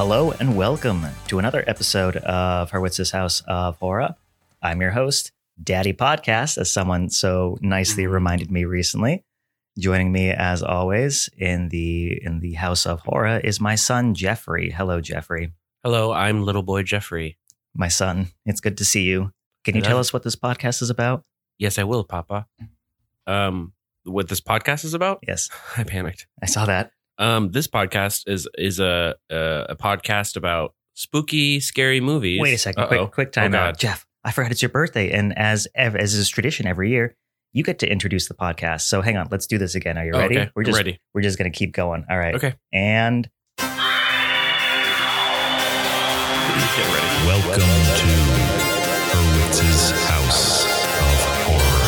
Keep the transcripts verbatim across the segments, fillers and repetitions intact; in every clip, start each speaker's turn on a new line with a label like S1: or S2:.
S1: Hello and welcome to another episode of Hurwitz's House of Horror. I'm your host, Daddy Podcast, as someone so nicely reminded me recently. Joining me, as always, in the in the House of Horror is my son, Jeffrey. Hello, Jeffrey.
S2: Hello, I'm little boy Jeffrey.
S1: My son, it's good to see you. Can you
S2: Hello.
S1: tell us what this podcast is about?
S2: Yes, I will, Papa. Um, what this podcast is about?
S1: Yes,
S2: I panicked.
S1: I saw that.
S2: Um, this podcast is is a a, a podcast about spooky, scary movies.
S1: Wait a second,
S2: Uh-oh.
S1: quick quick time
S2: Oh,
S1: out.
S2: God.
S1: Jeff, I forgot it's your birthday, and as ev- as is tradition every year, you get to introduce the podcast. So hang on, let's do this again. Are you
S2: Oh,
S1: ready?
S2: okay.
S1: We're
S2: I'm
S1: just
S2: ready.
S1: we're just gonna keep going. All right.
S2: Okay.
S1: And
S2: Get ready.
S3: Welcome to Hurwitz's House of Horror.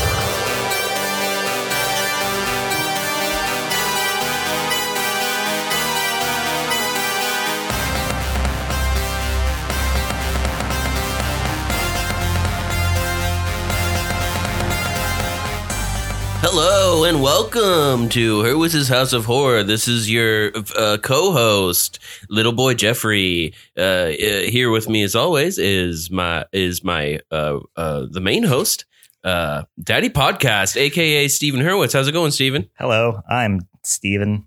S2: Hello and welcome to Hurwitz's House of Horror. This is your uh, co-host, little boy Jeffrey. Uh, uh, here with me, as always, is my is my uh, uh, the main host, uh, Daddy Podcast, aka Stephen Hurwitz. How's it going, Stephen?
S1: hello, I'm Steven.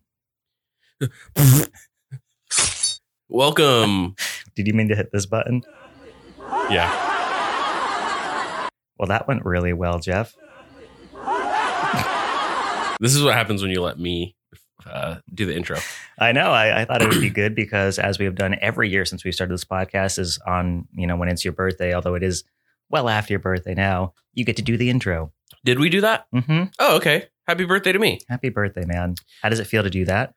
S2: Welcome.
S1: Did you mean to hit this button?
S2: Yeah.
S1: Well, that went really well, Jeff.
S2: This is what happens when you let me uh, do the intro.
S1: I know. I, I thought it would be good because, as we have done every year since we started this podcast, is on, you know, when it's your birthday, although it is well after your birthday now, you get to do the intro.
S2: Did we do that?
S1: Mm-hmm.
S2: Oh, okay. Happy birthday to me.
S1: Happy birthday, man. How does it feel to do that?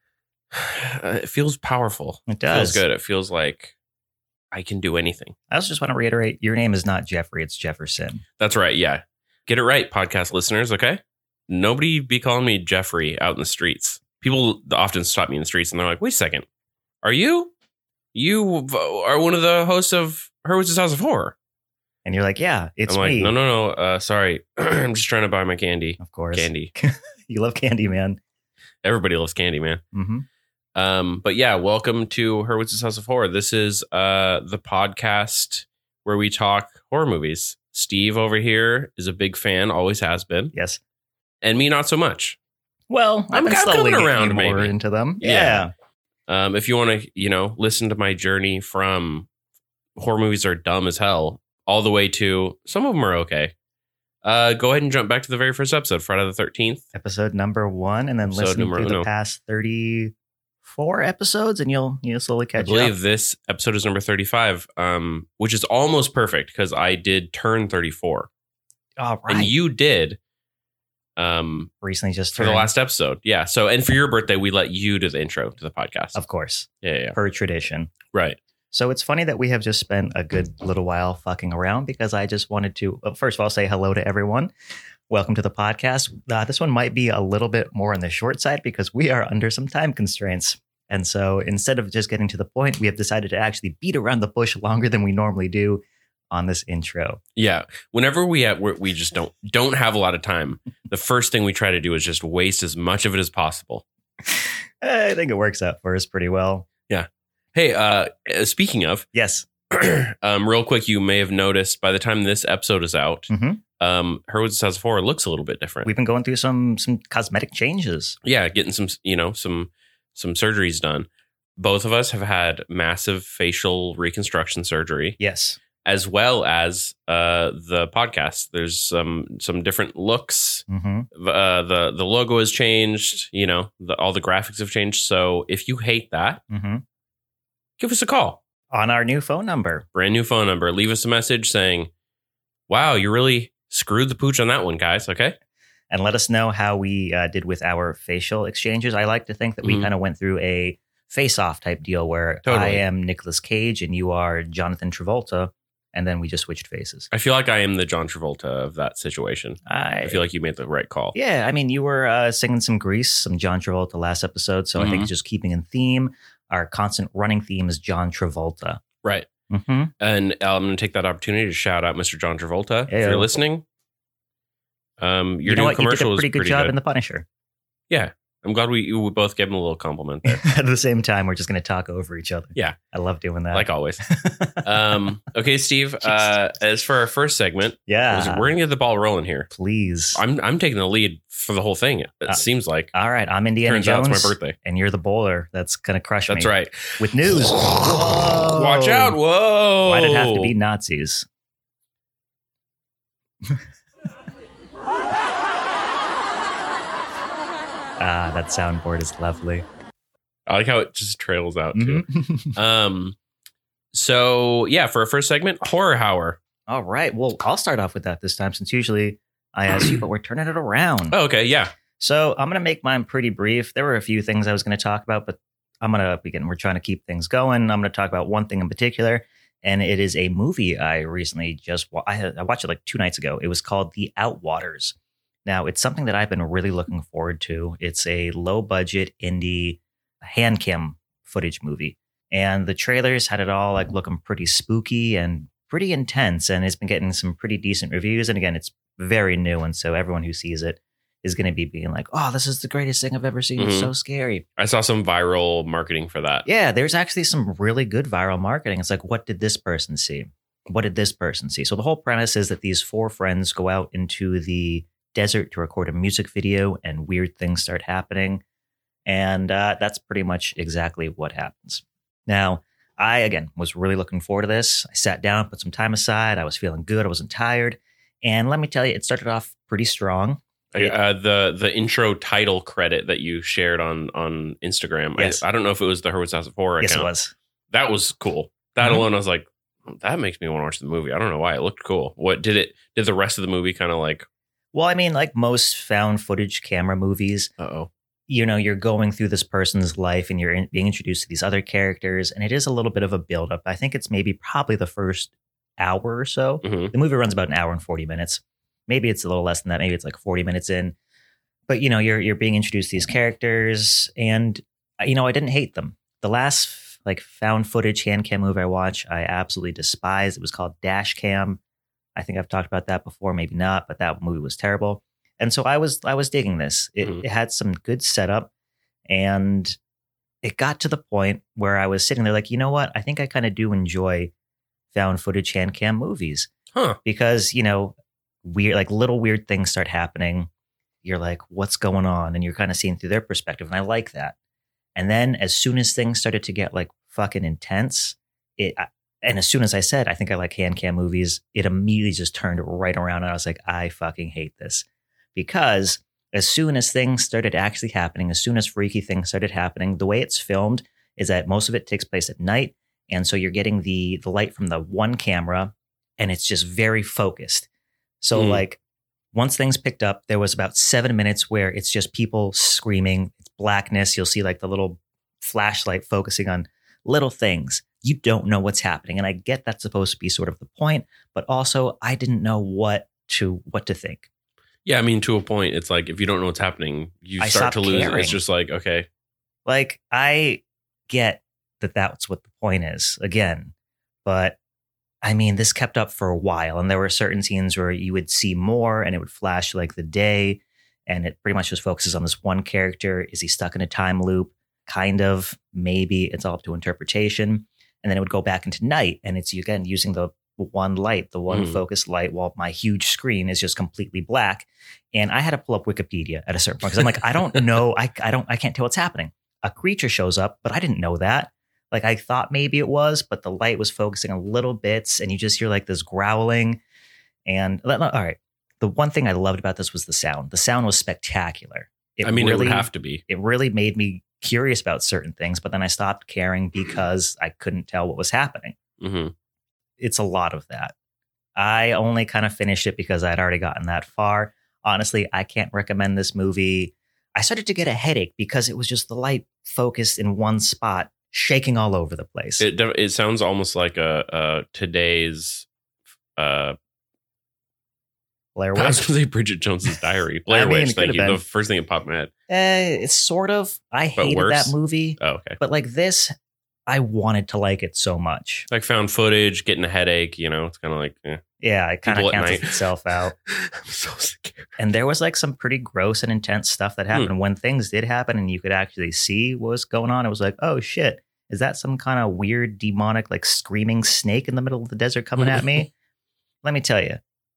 S2: Uh, it feels powerful.
S1: It
S2: It
S1: does.
S2: feels good. It feels like I can do anything.
S1: I also just want to reiterate, your name is not Jeffrey, it's Jefferson.
S2: That's right. Yeah. Get it right, podcast listeners. Okay. Nobody be calling me Jeffrey out in the streets. People often stop me in the streets and they're like, wait a second. Are you? You are one of the hosts of Hurwitz's House of Horror.
S1: And you're like, yeah, it's
S2: I'm like,
S1: me.
S2: no, no, no. Uh, sorry. I'm just trying to buy my candy.
S1: Of course.
S2: Candy.
S1: You love candy, man.
S2: Everybody loves candy, man.
S1: Mm-hmm.
S2: Um, but yeah, welcome to Hurwitz's House of Horror. This is uh, the podcast where we talk horror movies. Steve over here is a big fan, always has been.
S1: Yes.
S2: And me, not so much.
S1: Well,
S2: I'm
S1: I'm
S2: kind of
S1: slowly
S2: coming
S1: getting
S2: around,
S1: you more
S2: maybe.
S1: into them.
S2: Yeah.
S1: Yeah.
S2: Um, if you want to, you know, listen to my journey from horror movies are dumb as hell all the way to some of them are okay. Uh, go ahead and jump back to the very first episode, Friday the thirteenth.
S1: Episode number one, and then
S2: Episode
S1: listen
S2: numero
S1: through the
S2: uno.
S1: past thirty-four episodes, and you'll you'll slowly
S2: I
S1: catch
S2: believe
S1: up.
S2: this episode is number thirty-five, um, which is almost perfect because I did turn thirty-four.
S1: All right.
S2: And you did um,
S1: recently just
S2: for the
S1: turned,
S2: last episode. Yeah. So, and for your birthday, we let you do the intro to the podcast.
S1: of course,
S2: Yeah, yeah, yeah.
S1: per tradition.
S2: Right.
S1: So it's funny that we have just spent a good little while fucking around because I just wanted to, well, first of all, say hello to everyone. Welcome to the podcast. Uh, this one might be a little bit more on the short side because we are under some time constraints. And so instead of just getting to the point, we have decided to actually beat around the bush longer than we normally do on this intro.
S2: Yeah. Whenever we have, we're, we just don't don't have a lot of time. The first thing we try to do is just waste as much of it as possible.
S1: I think it works out for us pretty well.
S2: Hey, uh, speaking of,
S1: Yes.
S2: um, real quick, you may have noticed by the time this episode is out,
S1: Mhm.
S2: um, Hurwitz's House of Horror looks a little bit different.
S1: We've been going through some some cosmetic changes.
S2: yeah, getting some, you know, some some surgeries done. Both of us have had massive facial reconstruction surgery,
S1: Yes.
S2: as well as uh, the podcast. There's some some different looks.
S1: Mm-hmm.
S2: Uh, the the logo has changed. You know, the, all the graphics have changed. So if you hate that,
S1: Mm-hmm.
S2: give us a call.
S1: On our new phone number.
S2: Brand new phone number. Leave us a message saying, "Wow, you really screwed the pooch on that one, guys." Okay.
S1: And let us know how we uh, did with our facial exchanges. I like to think that we
S2: Mhm.
S1: kind of went through a face-off type deal where
S2: Totally.
S1: I am Nicolas Cage and you are Jonathan Travolta, and then we just switched faces.
S2: I feel like I am the John Travolta of that situation.
S1: I,
S2: I feel like you made the right call.
S1: yeah, I mean, you were uh, singing some Grease, some John Travolta last episode, so I think
S2: Mhm.
S1: it's just keeping in theme. Our constant running theme is John Travolta.
S2: Right.
S1: Mm-hmm.
S2: And I'm going to take that opportunity to shout out Mister John Travolta. If
S1: Heyo.
S2: you're listening, um, your
S1: You know
S2: new
S1: what? You did
S2: commercial
S1: a
S2: is
S1: pretty good
S2: pretty
S1: job
S2: good.
S1: in The Punisher.
S2: yeah. I I'm glad we we both gave him a little compliment there.
S1: At the same time, we're just going to talk over each other.
S2: Yeah.
S1: I love doing that.
S2: Like always. um, okay, Steve, uh, as for our first segment,
S1: yeah,
S2: we're going to get the ball rolling here.
S1: Please.
S2: I'm I'm taking the lead for the whole thing. It
S1: Uh,
S2: seems like.
S1: All right. I'm Indiana
S2: Turns
S1: Jones.
S2: out it's my birthday.
S1: And you're the bowler that's going to crush
S2: That's
S1: me.
S2: right.
S1: With news. Whoa.
S2: Watch out. Whoa.
S1: Why'd it have to be Nazis? Ah, that soundboard is lovely.
S2: I like how it just trails out too.
S1: Mhm.
S2: Um, so yeah, for our first segment, Horror Hour.
S1: All right. Well, I'll start off with that this time since usually I ask you, but we're turning it around.
S2: Oh, okay, yeah.
S1: So I'm going to make mine pretty brief. There were a few things I was going to talk about, but I'm going to begin. We're trying to keep things going. I'm going to talk about one thing in particular, and it is a movie I recently just wa- I, had, I watched it like two nights ago. It was called The Outwaters. Now, it's something that I've been really looking forward to. It's a low budget indie hand cam footage movie, and the trailers had it all like looking pretty spooky and pretty intense, and it's been getting some pretty decent reviews. And again, it's very new, and so everyone who sees it is going to be being like, oh, this is the greatest thing I've ever seen. It's
S2: Mhm.
S1: so scary.
S2: I saw some viral marketing for that.
S1: Yeah, there's actually some really good viral marketing. It's like, what did this person see? What did this person see? So the whole premise is that these four friends go out into the desert to record a music video, and weird things start happening. And uh, that's pretty much exactly what happens. Now, I, again, was really looking forward to this. I sat down, put some time aside. I was feeling good. I wasn't tired. And let me tell you, it started off pretty strong.
S2: Uh, the the intro title credit that you shared on on Instagram.
S1: Yes.
S2: I, I don't know if it was the Hurwitz House of Horror
S1: Yes,
S2: account.
S1: it was.
S2: That was cool. That
S1: Mhm.
S2: alone, I was like, that makes me want to watch the movie. I don't know why. It looked cool. What did it? Did the rest of the movie kind of like?
S1: Well, I mean, like most found footage camera movies,
S2: Uh oh.
S1: you know, you're going through this person's life and you're in, being introduced to these other characters. And it is a little bit of a buildup. I think it's maybe probably the first hour or so.
S2: hmm
S1: The movie runs about an hour and forty minutes. Maybe it's a little less than that. Maybe it's like forty minutes in. But, you know, you're you're being introduced to these characters. And, you know, I didn't hate them. The last like found footage hand cam movie I watched, I absolutely despised. It was called Dash Cam. I think I've talked about that before, maybe not, but that movie was terrible. And so I was I was digging this. It,
S2: Mhm.
S1: it had some good setup, and it got to the point where I was sitting there like, you know what? I think I kind of do enjoy found footage hand cam movies
S2: Huh.
S1: because, you know, weird like little weird things start happening. You're like, what's going on? And you're kind of seeing through their perspective. And I like that. And then as soon as things started to get like fucking intense, it I- and as soon as I said, I think I like hand cam movies, it immediately just turned right around. And I was like, I fucking hate this. Because as soon as things started actually happening, as soon as freaky things started happening, the way it's filmed is that most of it takes place at night. And so you're getting the the light from the one camera, and it's just very focused. So
S2: Mm.
S1: like once things picked up, there was about seven minutes where it's just people screaming. It's blackness. You'll see like the little flashlight focusing on little things. You don't know what's happening. And I get that's supposed to be sort of the point, but also I didn't know what to what to think.
S2: Yeah, I mean, to a point, it's like if you don't know what's happening, you
S1: I
S2: start to
S1: stopped
S2: lose. It.
S1: caring.
S2: It's just like, okay,
S1: Like, I get that that's what the point is, again. But, I mean, this kept up for a while. And there were certain scenes where you would see more and it would flash like the day. And it pretty much just focuses on this one character. Is he stuck in a time loop? Kind of. Maybe. It's all up to interpretation. And then it would go back into night. And it's, again, using the one light, the one
S2: Mm.
S1: focused light, while my huge screen is just completely black. And I had to pull up Wikipedia at a certain point because I'm like, I don't know. I, I don't, I can't tell what's happening. A creature shows up, but I didn't know that. Like I thought maybe it was, but the light was focusing on little bits and you just hear like this growling. And all right. The one thing I loved about this was the sound. The sound was spectacular. It
S2: I mean,
S1: really,
S2: it would have to be.
S1: it really made me curious about certain things, but then I stopped caring because I couldn't tell what was happening.
S2: hmm
S1: It's a lot of that. I only kind of finished it because I'd already gotten that far. Honestly, I can't recommend this movie. I started to get a headache because it was just the light focused in one spot, shaking all over the place.
S2: It def- it sounds almost like a, a today's. Uh,
S1: Blair
S2: I was
S1: Witch.
S2: going to say Bridget Jones's Diary. Blair
S1: I mean,
S2: Witch.
S1: it
S2: Thank
S1: could've
S2: you.
S1: been.
S2: The first thing that popped in my head.
S1: Eh, it's sort of. I
S2: But
S1: hated
S2: worse?
S1: that movie.
S2: Oh, okay.
S1: But like this, I wanted to like it so much.
S2: Like found footage, getting a headache, you know, it's kind of like, eh.
S1: Yeah, it kind of
S2: People at
S1: cancels
S2: night.
S1: itself out.
S2: I'm so scared.
S1: And there was like some pretty gross and intense stuff that happened. When things did happen and you could actually see what was going on, it was like, oh shit, is that some kind of weird demonic like screaming snake in the middle of the desert coming at me? Let me tell you.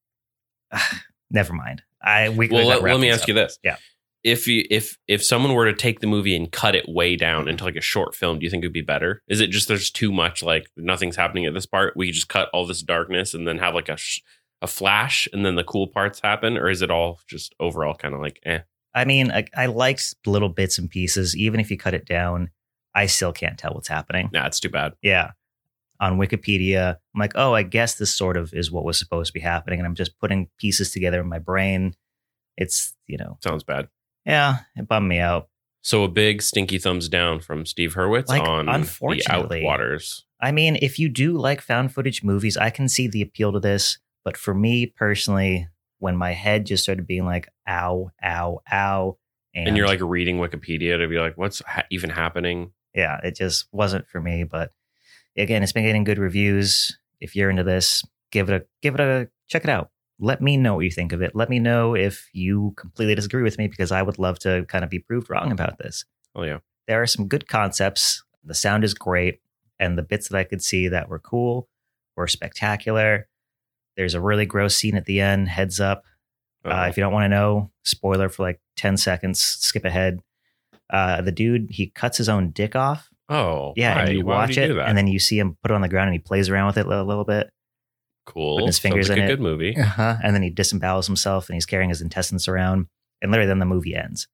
S1: Never mind. I we
S2: Well,
S1: we
S2: let,
S1: gotta wrap
S2: let me
S1: this
S2: ask
S1: up.
S2: you this.
S1: Yeah.
S2: If you if if someone were to take the movie and cut it way down into like a short film, do you think it would be better? Is it just there's too much, like nothing's happening at this part? We just cut all this darkness and then have like a sh- a flash and then the cool parts happen? Or is it all just overall kind of like, eh?
S1: I mean, I, I liked little bits and pieces. Even if you cut it down, I still can't tell what's happening.
S2: Nah, it's too bad.
S1: Yeah. On Wikipedia, I'm like, oh, I guess this sort of is what was supposed to be happening. And I'm just putting pieces together in my brain. It's, you know,
S2: Sounds bad.
S1: yeah, it bummed me out.
S2: So a big stinky thumbs down from Steve Hurwitz
S1: Like,
S2: on the
S1: unfortunately-
S2: Outwaters.
S1: I mean, if you do like found footage movies, I can see the appeal to this. But for me personally, when my head just started being like, ow, ow, ow. And,
S2: And you're like reading Wikipedia to be like, what's ha- even happening?
S1: yeah, it just wasn't for me. But again, it's been getting good reviews. If you're into this, give it a, give it a, check it out. Let me know what you think of it. Let me know if you completely disagree with me, because I would love to kind of be proved wrong about this.
S2: Oh, yeah.
S1: There are some good concepts. The sound is great. And the bits that I could see that were cool were spectacular. There's a really gross scene at the end. Heads up. Uh,
S2: Uh-oh.
S1: if you don't want to know, spoiler for like ten seconds, skip ahead. Uh, the dude, he cuts his own dick off.
S2: Oh,
S1: Yeah.
S2: why?
S1: And you
S2: Why would
S1: watch
S2: he
S1: it
S2: do that?
S1: and then you see him put it on the ground and he plays around with it a little, little bit.
S2: Cool.
S1: putting his fingers
S2: Sounds like
S1: in
S2: a
S1: it.
S2: good movie.
S1: Uh-huh. And then he disembowels himself and he's carrying his intestines around. And literally then the movie ends.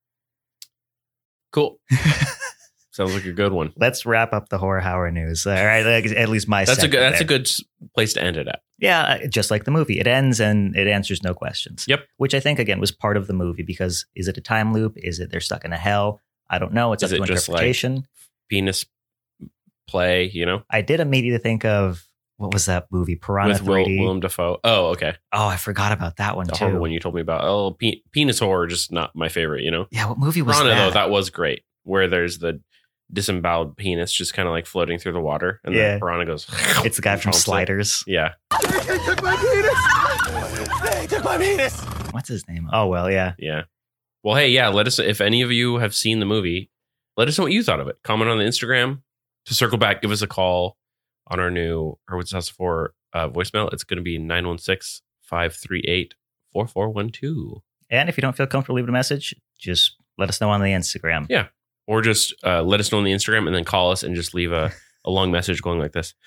S2: Cool. Sounds like a good one.
S1: Let's wrap up the horror hour news. All right. Like, at least my
S2: That's a
S1: segment
S2: good. That's
S1: there.
S2: a good s- place to end it at.
S1: Yeah, uh, just like the movie. It ends and it answers no questions.
S2: Yep.
S1: Which I think, again, was part of the movie, because is it a time loop? Is it they're stuck in a hell? I don't know. It's
S2: Is
S1: up to
S2: it just like-
S1: interpretation.
S2: Penis play, you know,
S1: I did immediately think of, what was that movie? Piranha
S2: with Will,
S1: three D.
S2: Willem Dafoe. Oh, okay.
S1: Oh, I forgot about that one
S2: The
S1: too.
S2: horror one you told me about. Oh, pe- penis horror, just not my favorite. You know,
S1: Yeah, what movie was
S2: Piranha
S1: that?
S2: though, that was great. Where there's the disemboweled penis just kind of like floating through the water, and
S1: Yeah.
S2: then Piranha goes.
S1: It's the guy
S2: and
S1: from
S2: chomps it.
S1: Sliders.
S2: Yeah.
S4: They took my penis! They took my penis!
S1: What's his name? Oh, well, yeah.
S2: Yeah. Well, hey, yeah. Let us, if any of you have seen the movie, let us know what you thought of it. Comment on the Instagram. To circle back, give us a call on our new Hurwitz House of Horror uh, voicemail. It's going to be nine one six, five three eight, four four one two.
S1: And if you don't feel comfortable leaving a message, just let us know on the Instagram.
S2: Yeah. Or just uh, let us know on the Instagram and then call us and just leave a, a long message going like this.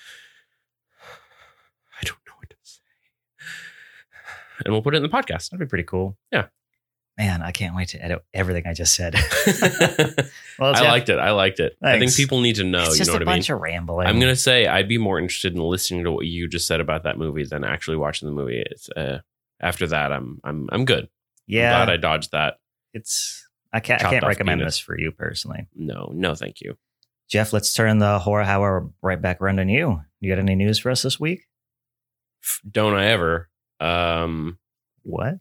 S2: I don't know what to say. And we'll put it in the podcast.
S1: That'd be pretty cool.
S2: Yeah.
S1: Man, I can't wait to edit everything I just said.
S2: I
S1: Well, Jeff,
S2: liked it. I liked it. I think
S1: Thanks.
S2: people need to know.
S1: It's
S2: You
S1: just
S2: know
S1: a
S2: what I mean?
S1: bunch of rambling.
S2: I'm gonna say I'd be more interested in listening to what you just said about that movie than actually watching the movie. It's uh, after that, I'm I'm I'm good.
S1: Yeah,
S2: I'm glad I dodged that.
S1: it's I can't I
S2: chopped
S1: can't
S2: off
S1: recommend
S2: penis.
S1: this for you personally.
S2: No, no, thank you.
S1: Jeff, let's turn the horror hour right back around on you. You got any news for us this week?
S2: F- Don't I ever? Um,
S1: What?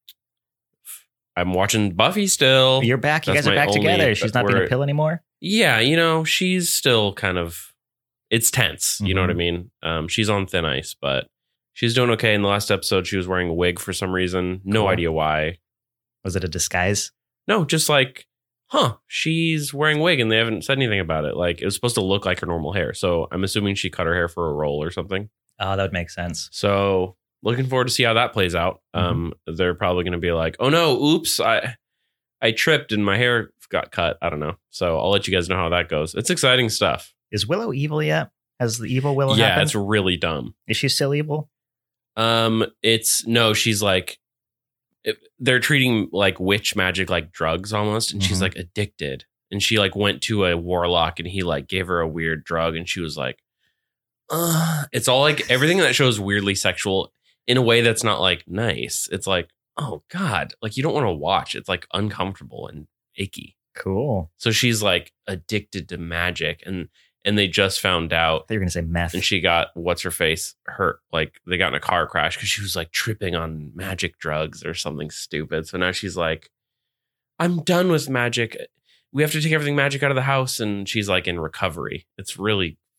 S2: I'm watching Buffy still.
S1: You're back. You
S2: That's
S1: guys are
S2: my
S1: back
S2: only-
S1: together. She's not being a
S2: we're-
S1: pill anymore.
S2: Yeah, you know, she's still kind of. It's tense. You know what I
S1: Mhm.
S2: mean? Um, she's on thin ice, but she's doing okay. In the last episode, she was wearing a wig for some reason. No
S1: Cool.
S2: idea why.
S1: Was it a disguise?
S2: No, just like, huh, she's wearing a wig and they haven't said anything about it. Like, it was supposed to look like her normal hair. So I'm assuming she cut her hair for a role or something.
S1: Oh, that would make sense.
S2: So looking forward to see how that plays out. Um, they're probably going to be like, oh no, oops, I I tripped and my hair got cut. I don't know. So I'll let you guys know how that goes. It's exciting stuff.
S1: Is Willow evil yet? Has the evil Willow
S2: yeah,
S1: happened?
S2: it's really dumb.
S1: Is she still evil?
S2: Um, it's no, she's like, it, they're treating like witch magic like drugs almost, and she's
S1: Mhm.
S2: like addicted. And she like went to a warlock, and he like gave her a weird drug, and she was like, uh, it's all like everything that shows weirdly sexual in a way that's not like nice. It's like, oh god, like you don't want to watch. It's like uncomfortable and icky.
S1: Cool.
S2: So she's like addicted to magic, and and they just found out.
S1: I thought you were going to say meth.
S2: And she got what's her face hurt. Like they got in a car crash because she was like tripping on magic drugs or something stupid. So now she's like, I'm done with magic. We have to take everything magic out of the house. And she's like in recovery. It's really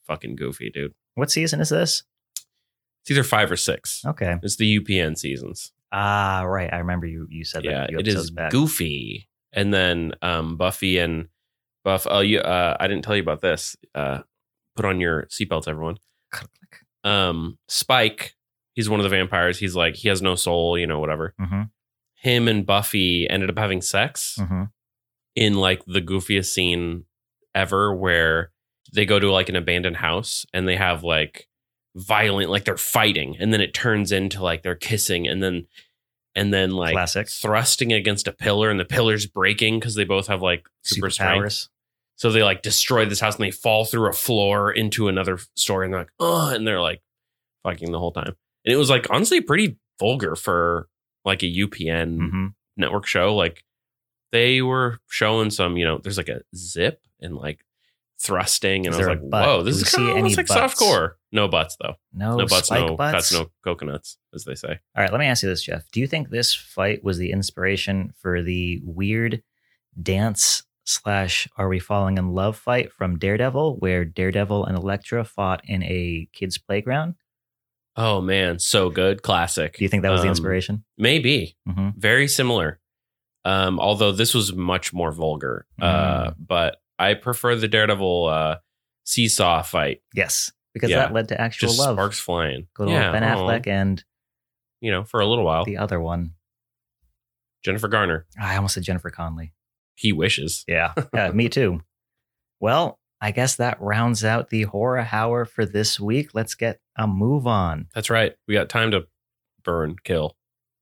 S2: fucking goofy, dude.
S1: What season is this?
S2: It's either five or six.
S1: Okay.
S2: It's the U P N seasons.
S1: Ah, right. I remember you you said
S2: Yeah,
S1: that. a few
S2: it
S1: episodes
S2: is
S1: back.
S2: goofy. And then um, Buffy and Buff. Oh, you. Uh, I didn't tell you about this. Uh, put on your seatbelts, everyone. Um, Spike. He's one of the vampires. He's like he has no soul. You know, whatever.
S1: Mm-hmm.
S2: Him and Buffy ended up having sex
S1: Mm-hmm.
S2: in like the goofiest scene ever, where they go to like an abandoned house and they have like violent, like they're fighting, and then it turns into like they're kissing, and then and then like
S1: Classic.
S2: thrusting against a pillar, and the pillar's breaking because they both have like super strength.
S1: Superpowers.
S2: So they like destroy this house and they fall through a floor into another story, and they're like, oh, and they're like fucking the whole time. And it was like honestly pretty vulgar for like a U P N
S1: Mm-hmm.
S2: network show. Like they were showing some, you know, there's like a zip and like thrusting, and
S1: Is
S2: I was
S1: there a
S2: like,
S1: butt?
S2: whoa,
S1: Do
S2: this
S1: we
S2: is
S1: see
S2: kind of
S1: any
S2: almost like
S1: butts?
S2: softcore. No butts though.
S1: No,
S2: No butts,
S1: spike
S2: no
S1: butts?
S2: cuts, no coconuts, as they say.
S1: All right, let me ask you this, Jeff. Do you think this fight was the inspiration for the weird dance slash Are We Falling in Love fight from Daredevil, where Daredevil and Elektra fought in a kid's playground?
S2: Oh man, so good. Classic.
S1: Do you think that was the
S2: Um,
S1: inspiration?
S2: Maybe.
S1: Mm-hmm.
S2: Very similar. Um, although this was much more vulgar. Uh, but I prefer the Daredevil uh, seesaw fight.
S1: Yes, because
S2: Yeah.
S1: that led to actual
S2: Just
S1: love.
S2: sparks flying.
S1: Good old
S2: Yeah,
S1: Ben
S2: oh,
S1: Affleck and
S2: you know, for a little while.
S1: the other one.
S2: Jennifer Garner.
S1: I almost said Jennifer Connelly.
S2: He wishes.
S1: Yeah, yeah, me too. Well, I guess that rounds out the horror hour for this week. Let's get a move on.
S2: That's right. We got time to burn, kill.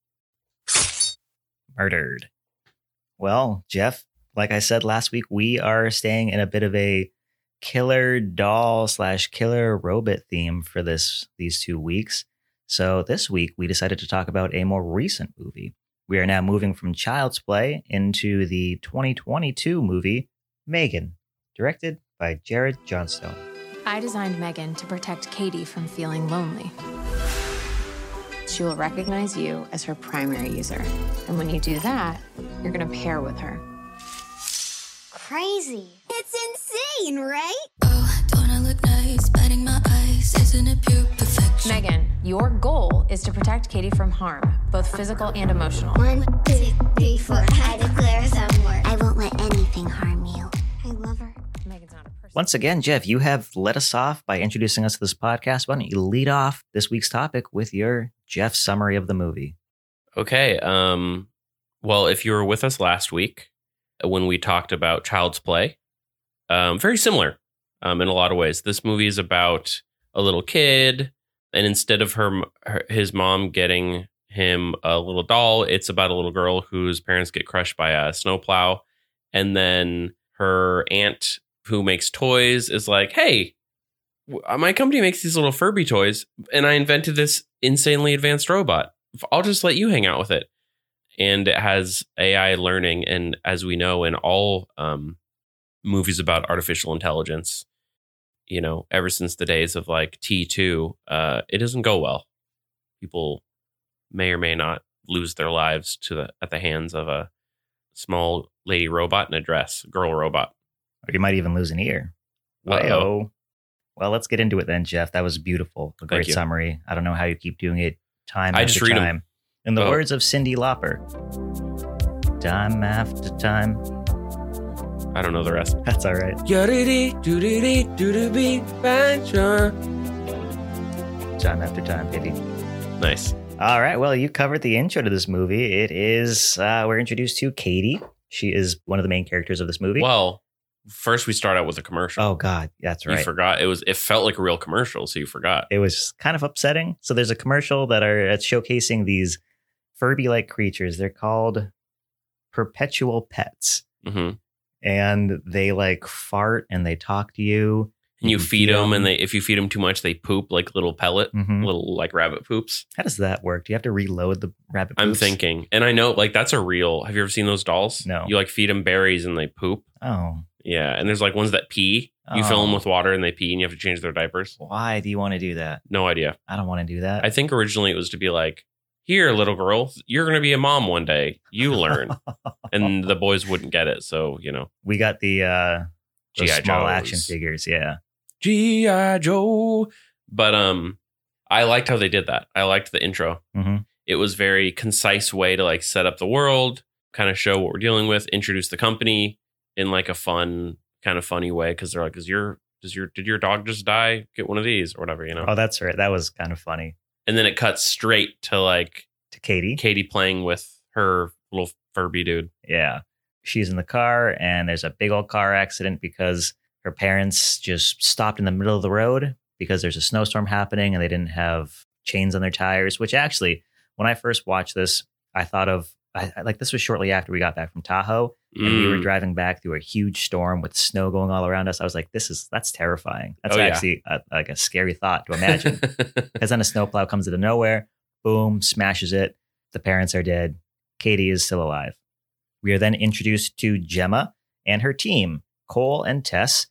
S1: Murdered. Well, Jeff, like I said last week, we are staying in a bit of a killer doll slash killer robot theme for this these two weeks. So this week we decided to talk about a more recent movie. We are now moving from Child's Play into the twenty twenty-two movie Megan, directed by Jared Johnstone.
S5: I designed Megan to protect Katie from feeling lonely. She will recognize you as her primary user. And when you do that, you're going to pair with her.
S6: Crazy. It's insane, right?
S7: Oh, don't I look nice? Biting my eyes, isn't it pure perfection?
S5: Megan, your goal is to protect Katie from harm, both physical and emotional.
S6: One, two, three, four. I declare some war. I won't let anything harm you. I love her.
S5: Megan's not a person.
S1: Once again, Jeff, you have led us off by introducing us to this podcast. Why don't you lead off this week's topic with your Jeff summary of the movie?
S2: Okay. Um, well, if you were with us last week when we talked about Child's Play, um, very similar um, in a lot of ways. This movie is about a little kid, and instead of her, her his mom getting him a little doll, it's about a little girl whose parents get crushed by a snowplow, and then her aunt who makes toys is like, hey, my company makes these little Furby toys, and I invented this insanely advanced robot. I'll just let you hang out with it. And it has A I learning. And as we know, in all um, movies about artificial intelligence, you know, ever since the days of like T two, uh, it doesn't go well. People may or may not lose their lives to the at the hands of a small lady robot in a dress, girl robot.
S1: Or you might even lose an ear.
S2: Uh-oh.
S1: Wow. Well, let's get into it then, Jeff. That was beautiful. A great
S2: Thank you.
S1: summary. I don't know how you keep doing it time
S2: I
S1: after
S2: just read 'em.
S1: time. In the
S2: Oh.
S1: words of Cyndi Lauper, time after time.
S2: I don't know the rest.
S1: That's all right. Time after time, baby.
S2: Nice.
S1: All right. Well, you covered the intro to this movie. It is, uh, we're introduced to Katie. She is one of the main characters of this movie.
S2: Well, first we start out with a commercial.
S1: Oh, God. That's
S2: You
S1: right.
S2: forgot. It was. It felt like a real commercial, so you forgot.
S1: It was kind of upsetting. So there's a commercial that are it's showcasing these Furby-like creatures. They're called perpetual pets.
S2: hmm
S1: And they like fart and they talk to you.
S2: And you
S1: can
S2: feed them, and they if you feed them too much, they poop like little pellet,
S1: Mhm.
S2: little like rabbit poops.
S1: How does that work? Do you have to reload the rabbit
S2: I'm
S1: poops?
S2: thinking, and I know like that's a real. Have you ever seen those dolls?
S1: No.
S2: You like feed them berries and they poop.
S1: Oh,
S2: Yeah, and there's like ones that pee. You fill
S1: Oh.
S2: them with water and they pee, and you have to change their diapers.
S1: why do you want to do that?
S2: No idea.
S1: I don't want to do that.
S2: I think originally it was to be like, here, little girl, you're going to be a mom one day. You learn. And the boys wouldn't get it. So, you know,
S1: we got the uh,
S2: G I
S1: those small
S2: Joes.
S1: action figures. Yeah.
S2: G I. Joe. But um, I liked how they did that. I liked the intro.
S1: Mm-hmm.
S2: It was very concise way to like set up the world, kind of show what we're dealing with, introduce the company in like a fun, kind of funny way. Cause they're like, is your, does your, did your dog just die? Get one of these or whatever, you know?
S1: Oh, that's right. That was kind of funny.
S2: And then it cuts straight to like
S1: To Katie.
S2: Katie playing with her little Furby dude.
S1: Yeah. She's in the car and there's a big old car accident because her parents just stopped in the middle of the road because there's a snowstorm happening and they didn't have chains on their tires, which actually, when I first watched this, I thought of, I, I- like this was shortly after we got back from Tahoe and we were
S2: Mm.
S1: driving back through a huge storm with snow going all around us. I was like, this is, that's terrifying. That's
S2: Oh, yeah.
S1: actually a, like a scary thought to imagine. Because then a snowplow comes out of nowhere, boom, smashes it. The parents are dead. Katie is still alive. We are then introduced to Gemma and her team, Cole and Tess.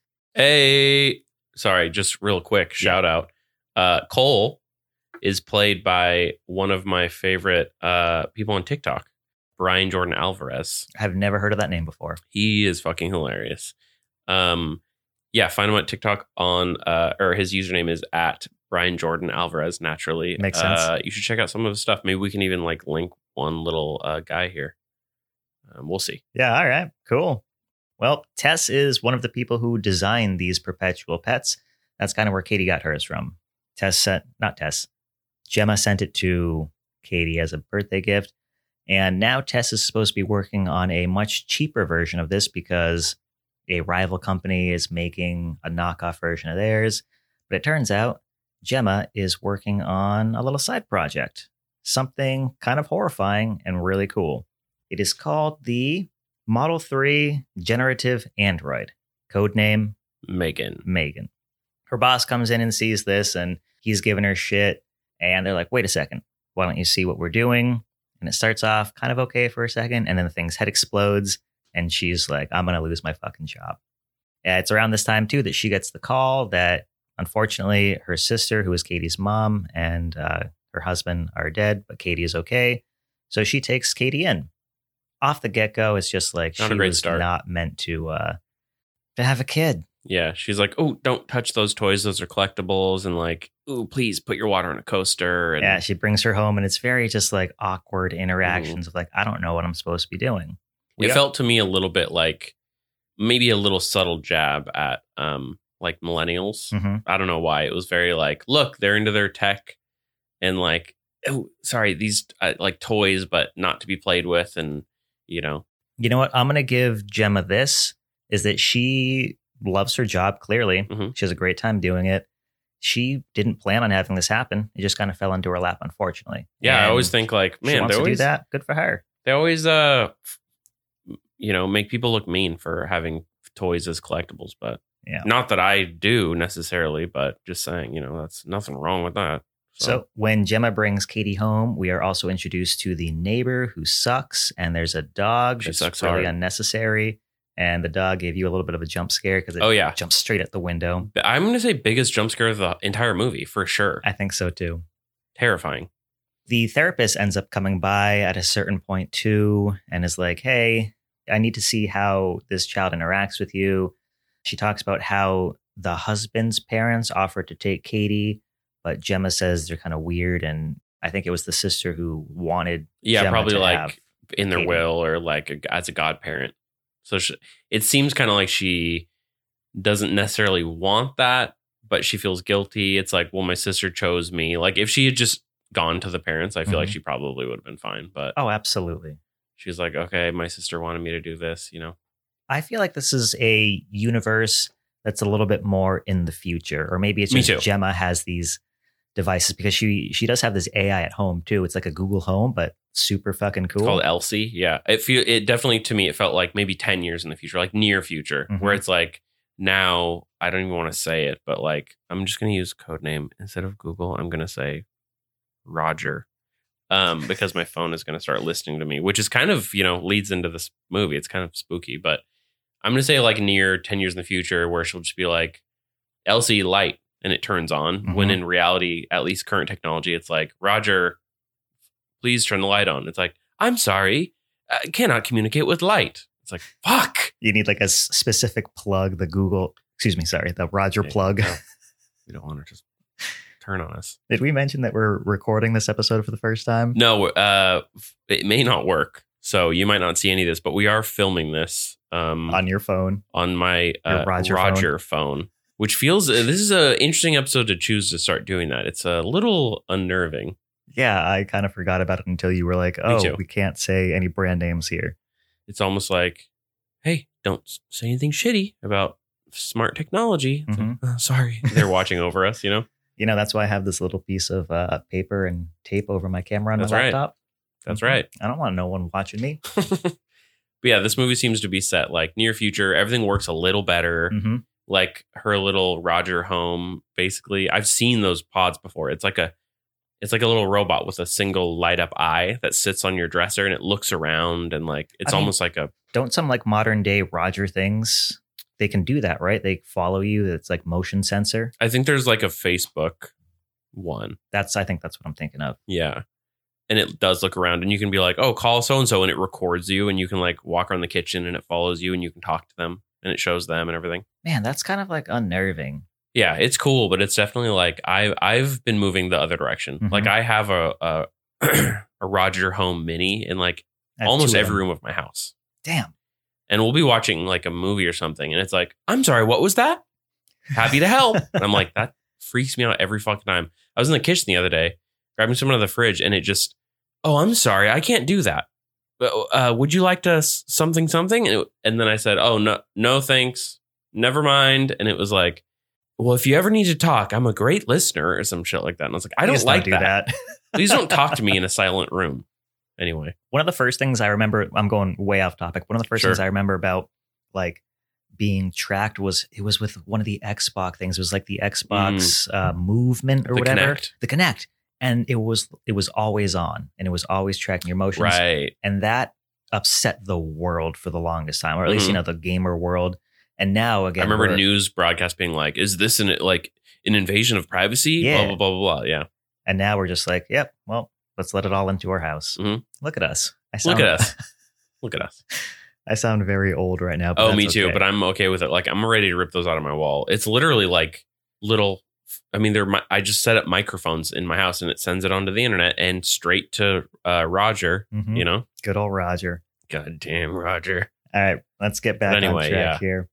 S2: Hey, sorry, just real quick shout out. Uh, Cole is played by one of my favorite uh, people on TikTok, Brian Jordan Alvarez.
S1: I've never heard of that name before.
S2: He is fucking hilarious. Um, yeah, find him on TikTok on, uh, or his username is at Brian Jordan Alvarez. Naturally,
S1: Makes sense.
S2: Uh, you should check out some of his stuff. Maybe we can even like link one little uh, guy here. Um, we'll see.
S1: Yeah, all right, cool. Well, Tess is one of the people who designed these perpetual pets. That's kind of where Katie got hers from. Tess sent, not Tess, Gemma sent it to Katie as a birthday gift. And now Tess is supposed to be working on a much cheaper version of this because a rival company is making a knockoff version of theirs. But it turns out Gemma is working on a little side project, something kind of horrifying and really cool. It is called the Model three Generative Android, codename
S2: Megan.
S1: Megan. Her boss comes in and sees this and he's giving her shit. And they're like, wait a second, why don't you see what we're doing? And it starts off kind of okay for a second. And then the thing's head explodes. And she's like, I'm going to lose my fucking job. Yeah, it's around this time, too, that she gets the call that unfortunately her sister, who is Katie's mom, and uh, her husband are dead, but Katie is okay. So she takes Katie in. Off the get-go, it's just like
S2: Not
S1: she
S2: a great
S1: was
S2: start.
S1: not meant to uh, to have a kid.
S2: Yeah, she's like, oh, don't touch those toys. Those are collectibles. And like, oh, please put your water in a coaster. And
S1: Yeah, she brings her home, and it's very just like awkward interactions of like, I don't know what I'm supposed to be doing. We
S2: it
S1: are-
S2: felt to me a little bit like maybe a little subtle jab at um like millennials.
S1: Mhm.
S2: I don't know why. It was very like, look, they're into their tech and like, oh, sorry, these uh, like toys, but not to be played with. And, you know,
S1: You know what? I'm going to give Gemma this, is that she loves her job, clearly.
S2: Mhm.
S1: She has a great time doing it. She didn't plan on having this happen. It just kind of fell into her lap, unfortunately.
S2: yeah, I
S1: And
S2: always think like,
S1: she
S2: man,
S1: wants
S2: they
S1: to
S2: always,
S1: do that. Good for her.
S2: they always, uh, f- you know, make people look mean for having toys as collectibles. But
S1: Yeah.
S2: not that I do necessarily, but just saying, you know, that's nothing wrong with that.
S1: So when Gemma brings Katie home, we are also introduced to the neighbor who sucks, and there's a dog
S2: She
S1: that's
S2: sucks
S1: really
S2: hard.
S1: unnecessary. And the dog gave you a little bit of a jump scare because it
S2: Oh, yeah.
S1: jumps straight at the window.
S2: I'm going to say biggest jump scare of the entire movie for sure.
S1: I think so too.
S2: Terrifying.
S1: The therapist ends up coming by at a certain point too and is like, hey, I need to see how this child interacts with you. She talks about how the husband's parents offered to take Katie, but Gemma says they're kind of weird. And I think it was the sister who wanted
S2: Yeah,
S1: Gemma
S2: probably
S1: to
S2: like
S1: have
S2: in their
S1: Katie.
S2: will or like a, as a godparent. So she, it seems kind of like she doesn't necessarily want that, but she feels guilty. It's like, well, my sister chose me. Like if she had just gone to the parents, I feel like
S1: Mhm.
S2: she probably would have been fine. But
S1: Oh, absolutely.
S2: she's like, okay, my sister wanted me to do this, you know?
S1: I feel like this is a universe that's a little bit more in the future, or maybe it's
S2: Me
S1: just
S2: too.
S1: Gemma has these devices because she she does have this A I at home too. It's like a Google Home, but super fucking cool.
S2: It's called Elsie. Yeah. It feel it definitely to me, it felt like maybe ten years in the future, like near future,
S1: Mhm.
S2: where it's like now I don't even want to say it, but like I'm just gonna use codename instead of Google. I'm gonna say Roger. Um, because my phone is gonna start listening to me, which is kind of, you know, leads into this movie. It's kind of spooky, but I'm gonna say like near ten years in the future where she'll just be like Elsie light and it turns on, when
S1: Mhm.
S2: in reality, at least current technology, it's like, Roger, please turn the light on. It's like, I'm sorry, I cannot communicate with light. It's like, fuck.
S1: You need like a s- specific plug, the Google, excuse me, sorry, the Roger
S2: Yeah,
S1: plug.
S2: no. We don't want to just turn on us.
S1: Did we mention that we're recording this episode for the first time?
S2: No, uh, it may not work. So you might not see any of this, but we are filming this um,
S1: On your phone.
S2: on my uh,
S1: Your Roger
S2: Roger, phone. which feels uh, this is an interesting episode to choose to start doing that. It's a little unnerving.
S1: Yeah, I kind of forgot about it until you were like, oh,
S2: too.
S1: we can't say any brand names here.
S2: It's almost like, hey, don't say anything shitty about smart technology. It's like,
S1: Mhm.
S2: "Oh, sorry, they're watching over us, you know?
S1: You know, that's why I have this little piece of uh, paper and tape over my camera on
S2: That's
S1: my
S2: right.
S1: laptop.
S2: That's
S1: Mhm.
S2: right.
S1: I don't want no one watching me.
S2: But yeah, this movie seems to be set like near future. Everything works a little better.
S1: hmm
S2: Like her little Roger home, basically. I've seen those pods before. It's like a it's like a little robot with a single light up eye that sits on your dresser and it looks around and like it's
S1: I mean-
S2: almost like a
S1: Don't some like modern day Roger things, they can do that, right? They follow you. It's like motion sensor.
S2: I think there's like a Facebook one.
S1: That's, I think that's what I'm thinking of.
S2: Yeah. And it does look around and you can be like, oh, call so and so and it records you and you can like walk around the kitchen and it follows you and you can talk to them and it shows them and everything.
S1: Man, that's kind of like unnerving.
S2: Yeah, it's cool, but it's definitely like I I've been moving the other direction.
S1: Mhm.
S2: Like I have a a, a Roger Home Mini in like
S1: I have
S2: almost
S1: two of
S2: every
S1: them.
S2: room of my house.
S1: Damn.
S2: And we'll be watching like a movie or something and it's like, "I'm sorry, what was that? Happy to help." And I'm like, that freaks me out every fucking time. I was in the kitchen the other day grabbing something out of the fridge and it just, "Oh, I'm sorry, I can't do that. But uh, would you like to s- something something?" And, it, and then I said, "Oh, no, no thanks. Never mind." And it was like, "Well, if you ever need to talk, I'm a great listener," or some shit like that. And I was like, I don't
S1: Please
S2: like
S1: do
S2: that.
S1: that.
S2: Please don't talk to me in a silent room. Anyway,
S1: One of the first things I remember, I'm going way off topic. One of the first
S2: Sure.
S1: things I remember about like being tracked was it was with one of the Xbox things. It was like the Xbox uh, movement or
S2: Mm. The
S1: whatever.
S2: Kinect.
S1: The Connect. And it was it was always on and it was always tracking your motions.
S2: right.
S1: And that upset the world for the longest time, or at least,
S2: Mhm.
S1: you know, the gamer world. And now again,
S2: I remember
S1: we're-
S2: news broadcast being like, "Is this an like an invasion of privacy?"
S1: Yeah.
S2: Blah blah blah blah blah. Yeah.
S1: and now we're just like, yep, well, let's let it all into our house.
S2: Mhm.
S1: Look at us. I
S2: Look
S1: sound,
S2: at us. Look at us.
S1: I sound very old right now. But
S2: Oh,
S1: that's
S2: me too.
S1: okay.
S2: But I'm okay with it. Like I'm ready to rip those out of my wall. It's literally like little. I mean, they're. mi- I just set up microphones in my house and it sends it onto the internet and straight to uh, Roger.
S1: Mhm.
S2: You know.
S1: Good old Roger.
S2: God damn, Roger.
S1: All right, let's get back
S2: But anyway,
S1: on track
S2: yeah.
S1: here.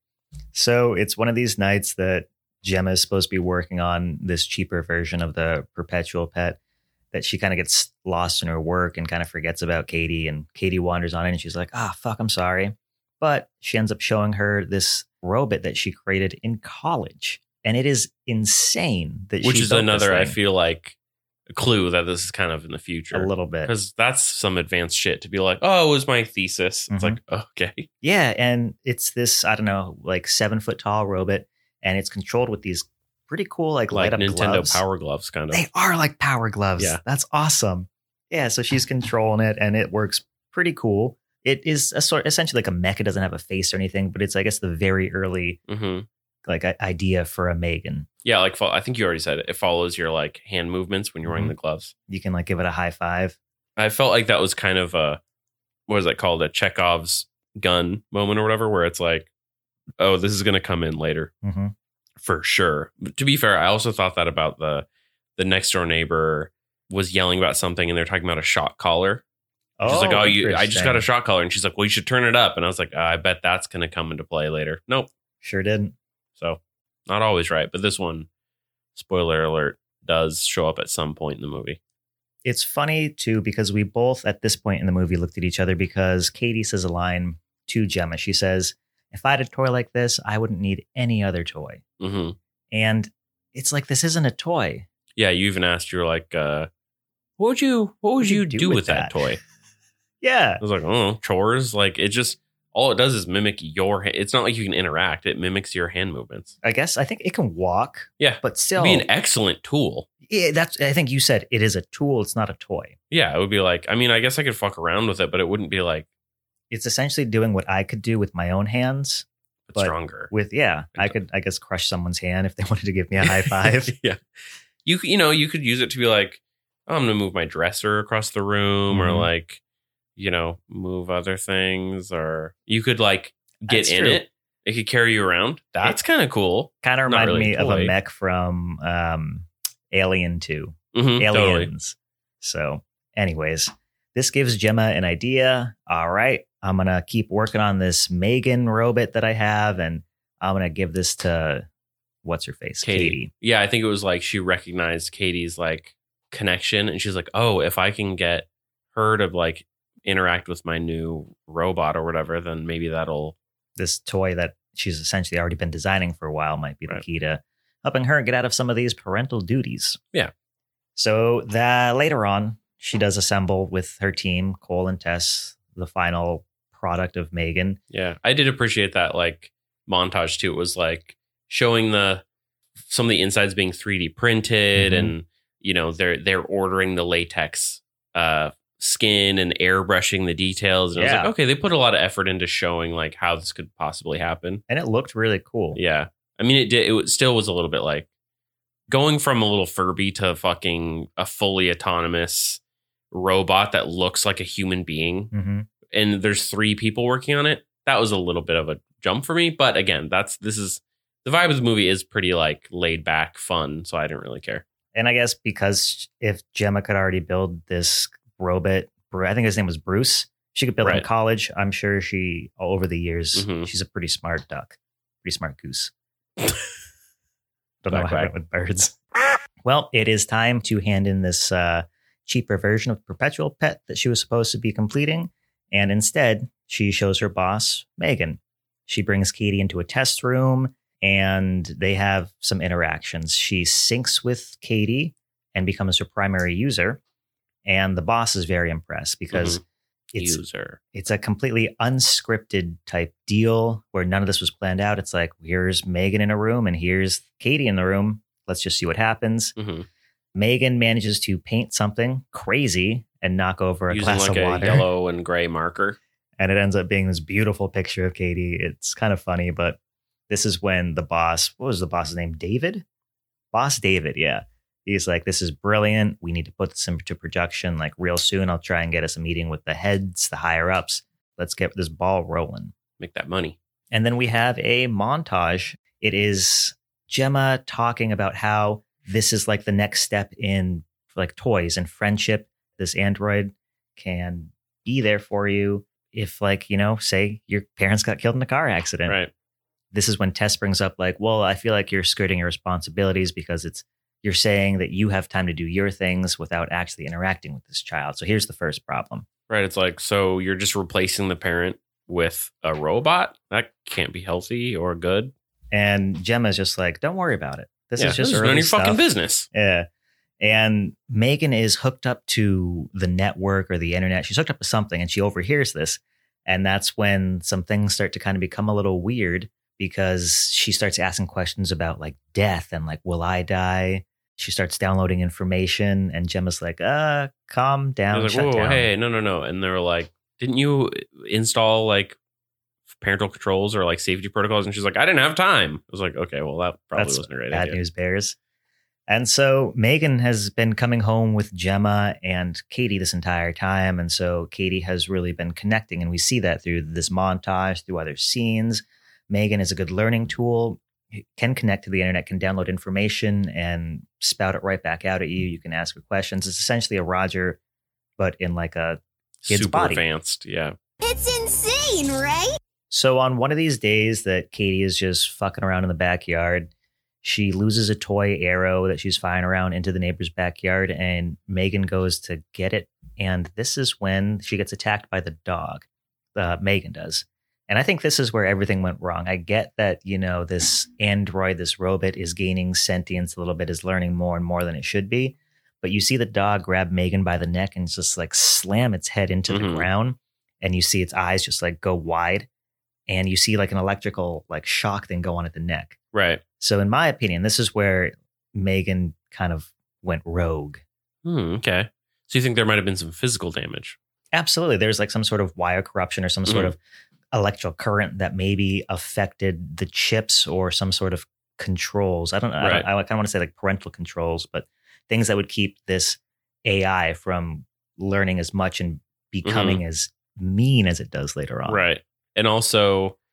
S1: So it's one of these nights that Gemma is supposed to be working on this cheaper version of the perpetual pet that she kind of gets lost in her work and kind of forgets about Katie. And Katie wanders on in and she's like, ah, fuck, I'm sorry. But she ends up showing her this robot that she created in college. And it is insane that
S2: Which
S1: she
S2: is
S1: built this
S2: another, I
S1: thing.
S2: feel like, a clue that this is kind of in the future.
S1: a little bit.
S2: Because that's some advanced shit to be like, oh, it was my thesis. It's
S1: Mhm.
S2: like, okay.
S1: Yeah, and it's this, I don't know, like seven foot tall robot, and it's controlled with these pretty cool, like,
S2: Like
S1: light up
S2: Nintendo
S1: gloves.
S2: Power Gloves, kind of.
S1: They are like power gloves.
S2: Yeah.
S1: That's awesome. Yeah, so she's controlling it, and it works pretty cool. It is a sort, essentially like a mech. It doesn't have a face or anything, but it's, I guess, the very early
S2: hmm
S1: like i- idea for a Megan.
S2: Yeah, like fo- I think you already said it. It follows your like hand movements when you're wearing
S1: Mhm.
S2: the gloves.
S1: You can like give it a high five.
S2: I felt like that was kind of a what is that called? A Chekhov's gun moment or whatever, where it's like, oh, this is going to come in later
S1: Mm-hmm.
S2: for sure. But to be fair, I also thought that about the the next door neighbor was yelling about something and they're talking about a shot collar. She's like, oh, you, I just got a shot collar. And she's like, well, you should turn it up. And I was like, I bet that's going to come into play later. Nope.
S1: Sure didn't.
S2: So not always right. But this one, spoiler alert, does show up at some point in the movie.
S1: It's funny too because we both at this point in the movie looked at each other because Katie says a line to Gemma. She says, if I had a toy like this, I wouldn't need any other toy.
S2: hmm
S1: And it's like, this isn't a toy.
S2: Yeah. You even asked, you're like, uh, what would you, what would you do, with that, toy?
S1: Yeah.
S2: I was like, oh, chores. Like it just, all it does is mimic your, ha- it's not like you can interact. It mimics your hand movements.
S1: I guess I think it can walk,
S2: Yeah.
S1: but still,
S2: It'd be an excellent tool.
S1: yeah, that's, I think you said it is a tool. It's not a toy.
S2: Yeah. It would be like, I mean, I guess I could fuck around with it, but it wouldn't be like
S1: It's essentially doing what I could do with my own hands But
S2: stronger.
S1: with, yeah, I could, I guess, crush someone's hand if they wanted to give me a high five.
S2: yeah. You, c- you know, you could use it to be like, oh, I'm going to move my dresser across the room or
S1: Mhm.
S2: like, you know, move other things or you could like get
S1: That's
S2: in
S1: true.
S2: it It could carry you around. That's kind of cool.
S1: Kind of
S2: Not
S1: reminded
S2: really
S1: me
S2: a
S1: of a
S2: toy.
S1: mech from um, Alien two.
S2: Mm-hmm,
S1: Aliens.
S2: totally.
S1: So, anyways, this gives Gemma an idea. All right, I'm going to keep working on this Megan robot that I have, and I'm going to give this to what's her face?
S2: Katie.
S1: Katie.
S2: Yeah, I think it was like she recognized Katie's like connection, and she's like, "Oh, if I can get her to like interact with my new robot or whatever, then maybe that'll."
S1: This toy that she's essentially already been designing for a while might be the
S2: Right.
S1: key to helping her get out of some of these parental duties.
S2: Yeah.
S1: So that later on, she does assemble with her team, Cole and Tess, the final product of Megan.
S2: Yeah, I did appreciate that like montage too. It was like showing the some of the insides being three D printed,
S1: Mhm.
S2: and you know they're they're ordering the latex uh, skin and airbrushing the details. And I was
S1: Yeah.
S2: like, okay, they put a lot of effort into showing like how this could possibly happen.
S1: And it looked really cool.
S2: Yeah, I mean, it did. It was- still was a little bit like going from a little Furby to fucking a fully autonomous robot that looks like a human being.
S1: hmm
S2: And there's three people working on it. That was a little bit of a jump for me. But again, that's this is the vibe of the movie is pretty like laid back, fun. So I didn't really care.
S1: And I guess because if Gemma could already build this robot, Bru- I think his name was Bruce. She could build it in
S2: Right.
S1: college. I'm sure she, over the years,
S2: Mhm.
S1: she's a pretty smart duck, pretty smart goose. Don't know
S2: Quack,
S1: how I
S2: quack.
S1: went with birds. Well, it is time to hand in this uh, cheaper version of Perpetual Pet that she was supposed to be completing. And instead, she shows her boss, Megan. She brings Katie into a test room and they have some interactions. She syncs with Katie and becomes her primary user. And the boss is very impressed because it's
S2: User.
S1: it's a completely unscripted type deal where none of this was planned out. It's like, here's Megan in a room and here's Katie in the room. Let's just see what happens.
S2: Mhm.
S1: Megan manages to paint something crazy and knock over a
S2: Using
S1: glass
S2: like
S1: of
S2: a
S1: water.
S2: yellow and gray marker.
S1: And it ends up being this beautiful picture of Katie. It's kind of funny, but this is when the boss, what was the boss's name? David? Boss David, yeah. He's like, this is brilliant. We need to put this into production like real soon. I'll try and get us a meeting with the heads, the higher ups. Let's get this ball rolling.
S2: Make that money.
S1: And then we have a montage. It is Gemma talking about how this is like the next step in like toys and friendship. This android can be there for you if, like, you know, say your parents got killed in a car accident.
S2: Right.
S1: This is when Tess brings up like, well, I feel like you're skirting your responsibilities because it's you're saying that you have time to do your things without actually interacting with this child. So here's the first problem.
S2: Right. It's like, so you're just replacing the parent with a robot? That can't be healthy or good.
S1: And Gemma's just like, don't worry about it. This
S2: yeah,
S1: is just
S2: this is none
S1: early
S2: of your fucking
S1: stuff.
S2: business.
S1: Yeah. And Megan is hooked up to the network or the internet. She's hooked up to something and she overhears this. And that's when some things start to kind of become a little weird because she starts asking questions about like death and like, will I die? She starts downloading information and Gemma's like, uh, calm
S2: I
S1: down.
S2: was like,
S1: shut
S2: whoa,
S1: down.
S2: hey, no, no, no. And they were like, didn't you install like parental controls or like safety protocols? And she's like, I didn't have time. I was like, okay, well, that probably
S1: That's
S2: wasn't a great
S1: bad
S2: idea.
S1: news bears. And so Megan has been coming home with Gemma and Katie this entire time. And so Katie has really been connecting. And we see that through this montage, through other scenes. Megan is a good learning tool, can connect to the internet, can download information and spout it right back out at you. You can ask her questions. It's essentially a Roger, but in like a kid's
S2: Super
S1: body.
S2: advanced. Yeah.
S6: It's insane, right?
S1: So on one of these days that Katie is just fucking around in the backyard, she loses a toy arrow that she's firing around into the neighbor's backyard, and Megan goes to get it. And this is when she gets attacked by the dog. Uh, Megan does. And I think this is where everything went wrong. I get that, you know, this android, this robot is gaining sentience a little bit, is learning more and more than it should be. But you see the dog grab Megan by the neck and just like slam its head into
S2: Mhm.
S1: the ground. And you see its eyes just like go wide. And you see like an electrical like shock thing go on at the neck.
S2: Right.
S1: So in my opinion, this is where Megan kind of went rogue.
S2: Hmm, okay. So you think there might have been some physical damage?
S1: Absolutely. There's like some sort of wire corruption or some sort
S2: Mhm.
S1: of electrical current that maybe affected the chips or some sort of controls. I don't know. I,
S2: Right.
S1: don't, I kind of want to say like parental controls, but things that would keep this A I from learning as much and becoming as mean as it does later on.
S2: Right. And also,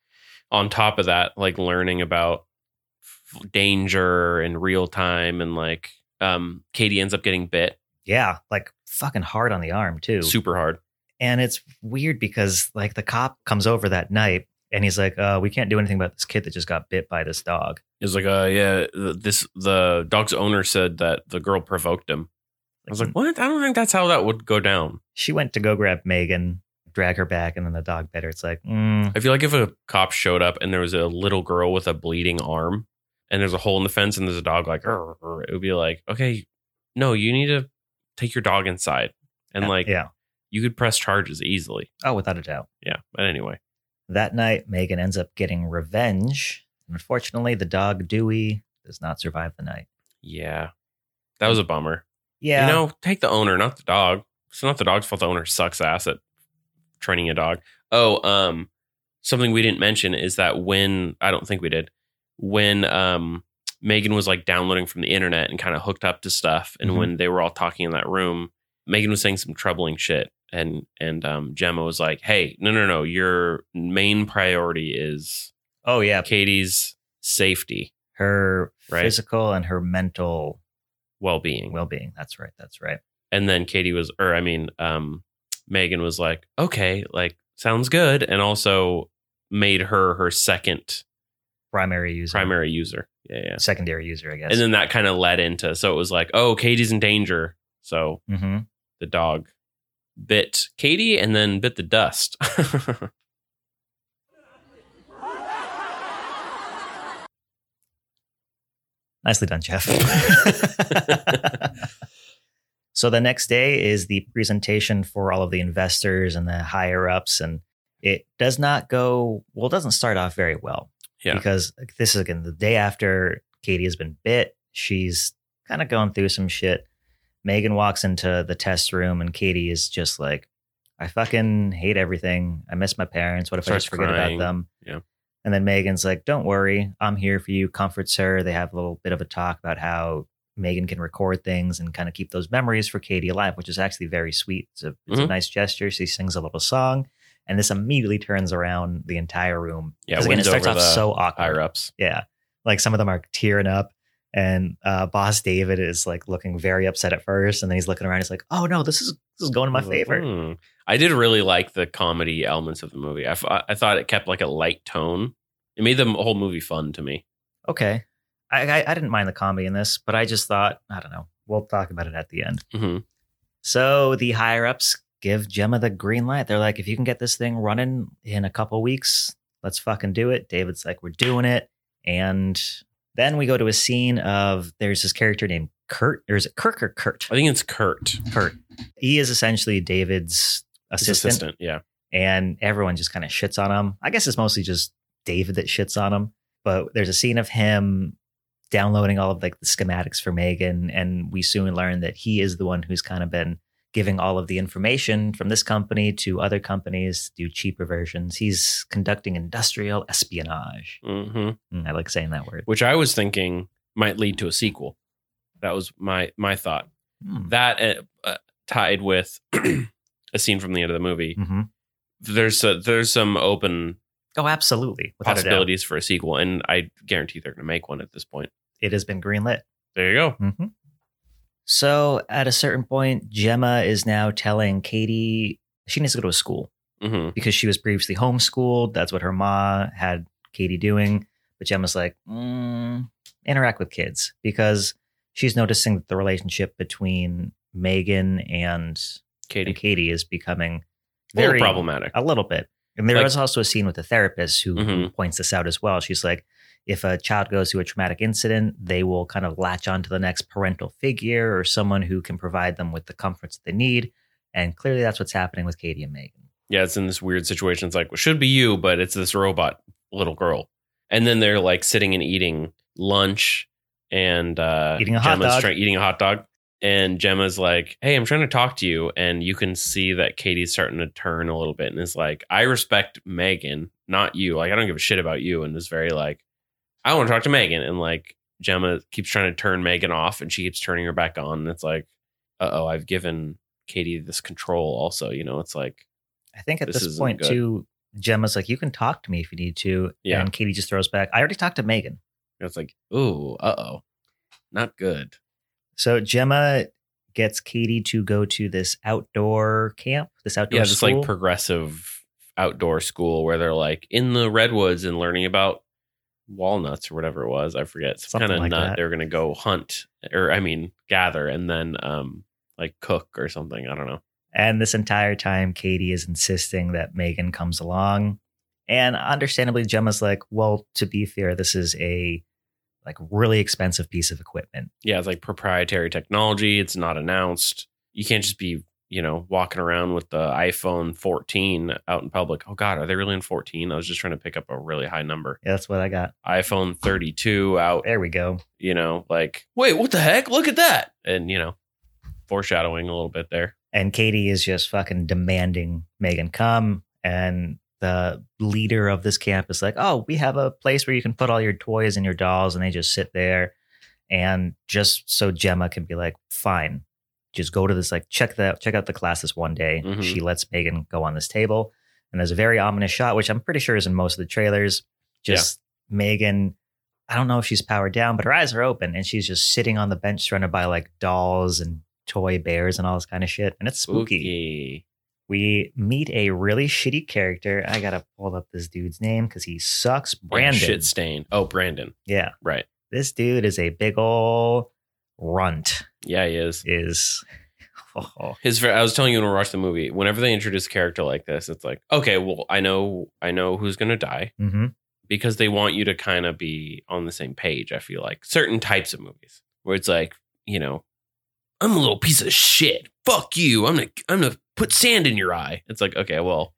S2: on top of that, like learning about f- danger and real time, and like um, Katie ends up getting bit
S1: Yeah, like fucking hard on the arm too.
S2: super hard.
S1: And it's weird because like the cop comes over that night and he's like, uh, we can't do anything about this kid that just got bit by this dog.
S2: It's like, uh, yeah, this the dog's owner said that the girl provoked him. I was like, what? I don't think that's how that would go down.
S1: She went to go grab Megan, drag her back, and then the dog bit her. It's like, mm,
S2: I feel like if a cop showed up and there was a little girl with a bleeding arm and there's a hole in the fence and there's a dog like, "Arr, arr," it would be like, okay, no, you need to take your dog inside. And like,
S1: yeah.
S2: you could press charges easily.
S1: Oh, without a doubt.
S2: Yeah. But anyway,
S1: That night, Megan ends up getting revenge. Unfortunately, the dog Dewey does not survive the night.
S2: yeah, that was a bummer.
S1: Yeah.
S2: You know, take the owner, not the dog. It's not the dog's fault. The owner sucks ass at training a dog. Oh, um, something we didn't mention is that when, I don't think we did, when um, Megan was like downloading from the internet and kind of hooked up to stuff, and
S1: Mhm.
S2: when they were all talking in that room, Megan was saying some troubling shit. And and um, Gemma was like, hey, no, no, no. Your main priority is
S1: Oh, yeah.
S2: Katie's safety,
S1: Her
S2: Right.
S1: physical and her mental
S2: well-being.
S1: well-being. That's right. That's right.
S2: And then Katie was, or I mean, um, Megan was like, okay, like, sounds good. And also made her her second
S1: Primary user.
S2: primary user. Yeah, yeah.
S1: Secondary user, I guess.
S2: And then that kind of led into, so it was like, oh, Katie's in danger. So
S1: hmm
S2: the dog bit Katie and then bit the dust.
S1: Nicely done, Jeff. So the next day is the presentation for all of the investors and the higher ups. And it does not go, well, it doesn't start off very well.
S2: Yeah.
S1: Because this is, again, the day after Katie has been bit. She's kind of going through some shit. Megan walks into the test room and Katie is just like, I fucking hate everything. I miss my parents. What if
S2: Starts
S1: I just forget
S2: crying.
S1: about them?
S2: Yeah.
S1: And then Megan's like, don't worry, I'm here for you, comforts her. They have a little bit of a talk about how Megan can record things and kind of keep those memories for Katie alive, which is actually very sweet. It's a, it's a
S2: Mhm.
S1: nice gesture. She sings a little song, and this immediately turns around the entire room.
S2: Yeah,
S1: 'Cause again, it
S2: wins
S1: starts
S2: over
S1: off
S2: the
S1: so awkward.
S2: Higher ups.
S1: Yeah. Like some of them are tearing up, and uh, Boss David is like looking very upset at first. And then he's looking around. He's like, oh no, this is, this is going in my
S2: I was like,
S1: favor.
S2: hmm. I did really like the comedy elements of the movie. I, f- I thought it kept like a light tone. It made the whole movie fun to me.
S1: Okay. I, I, I didn't mind the comedy in this, but I just thought, I don't know. We'll talk about it at the end.
S2: hmm
S1: So the higher ups give Gemma the green light. They're like, if you can get this thing running in a couple weeks, let's fucking do it. David's like, we're doing it. And then we go to a scene of there's this character named Kurt, or is it Kirk or Kurt?
S2: I think it's Kurt.
S1: Kurt. He is essentially David's
S2: His
S1: assistant,
S2: assistant. Yeah.
S1: and everyone just kind of shits on him. I guess it's mostly just David that shits on him. But there's a scene of him downloading all of like the schematics for Megan, and we soon learn that he is the one who's kind of been giving all of the information from this company to other companies to do cheaper versions. He's conducting industrial espionage.
S2: hmm
S1: Mm, I like saying that word.
S2: Which I was thinking might lead to a sequel. That was my my thought.
S1: Hmm.
S2: That uh, uh, tied with a scene from the end of the movie.
S1: Mhm.
S2: There's a, there's some open
S1: Oh, absolutely. Without a doubt.
S2: possibilities for a sequel, and I guarantee they're going to make one at this point.
S1: It has been greenlit.
S2: There you go.
S1: Mm-hmm. So at a certain point, Gemma is now telling Katie she needs to go to a school
S2: hmm
S1: because she was previously homeschooled. That's what her ma had Katie doing. But Gemma's like, mm, interact with kids, because she's noticing that the relationship between Megan and
S2: Katie,
S1: and Katie is becoming
S2: a little
S1: very
S2: problematic.
S1: a little bit. And there
S2: Like-
S1: was also a scene with the therapist who, who
S2: Mhm.
S1: points this out as well. She's like, if a child goes through a traumatic incident, they will kind of latch on to the next parental figure or someone who can provide them with the comforts that they need. And clearly that's what's happening with Katie and Megan.
S2: Yeah, it's in this weird situation. It's like, well, should be you, but it's this robot little girl. And then they're like sitting and eating lunch, and uh,
S1: Eating a hot
S2: Gemma's
S1: dog.
S2: try- eating a hot dog. And Gemma's like, hey, I'm trying to talk to you. And you can see that Katie's starting to turn a little bit and is like, I respect Megan, not you. Like, I don't give a shit about you. And is very like, I want to talk to Megan. And like, Gemma keeps trying to turn Megan off, and she keeps turning her back on. And it's like, uh oh, I've given Katie this control also. You know, it's like,
S1: I think at
S2: This
S1: this,
S2: isn't
S1: point,
S2: good.
S1: too, Gemma's like, you can talk to me if you need to.
S2: Yeah.
S1: And Katie just throws back, I already talked to Megan.
S2: It's like, ooh, uh-oh. Not good.
S1: So Gemma gets Katie to go to this outdoor camp, this outdoor
S2: Yeah, just
S1: school.
S2: like progressive outdoor school where they're like in the redwoods and learning about walnuts or whatever it was. I forget. Some
S1: Something
S2: kind of
S1: like
S2: nut.
S1: that.
S2: They're going to go hunt or I mean, gather and then um like cook or something. I don't know.
S1: And this entire time, Katie is insisting that Megan comes along. And understandably, Gemma's like, well, to be fair, this is a like really expensive piece of equipment.
S2: Yeah, it's like proprietary technology. It's not announced. You can't just be, you know, walking around with the iPhone fourteen out in public. Oh, God, are they really in fourteen? I was just trying to pick up a really high number.
S1: Yeah, that's what I got.
S2: iPhone thirty-two out,
S1: There we go.
S2: you know, like, wait, what the heck? Look at that. And, you know, foreshadowing a little bit there.
S1: And Katie is just fucking demanding Megan come. And the leader of this camp is like, oh, we have a place where you can put all your toys and your dolls. And they just sit there. And just so Gemma can be like, fine, just go to this, like, check that, check out the classes one day.
S2: Mhm.
S1: She lets Megan go on this table. And there's a very ominous shot, which I'm pretty sure is in most of the trailers. Just Megan, I don't know if she's powered down, but her eyes are open. And she's just sitting on the bench surrounded by like dolls and toy bears and all this kind of shit. And it's spooky.
S2: Spooky.
S1: We meet a really shitty character. I gotta pull up this dude's name because he sucks. Brandon.
S2: Shit stain. Oh, Brandon.
S1: Yeah.
S2: Right.
S1: This dude is a big ol' runt.
S2: Yeah, he is.
S1: Is oh,
S2: His. I was telling you when we watched the movie. Whenever they introduce a character like this, it's like, okay, well, I know, I know who's gonna die
S1: hmm
S2: because they want you to kind of be on the same page. I feel like certain types of movies where it's like, you know, I'm a little piece of shit. Fuck you. I'm gonna, I'm gonna put sand in your eye. It's like, okay, well,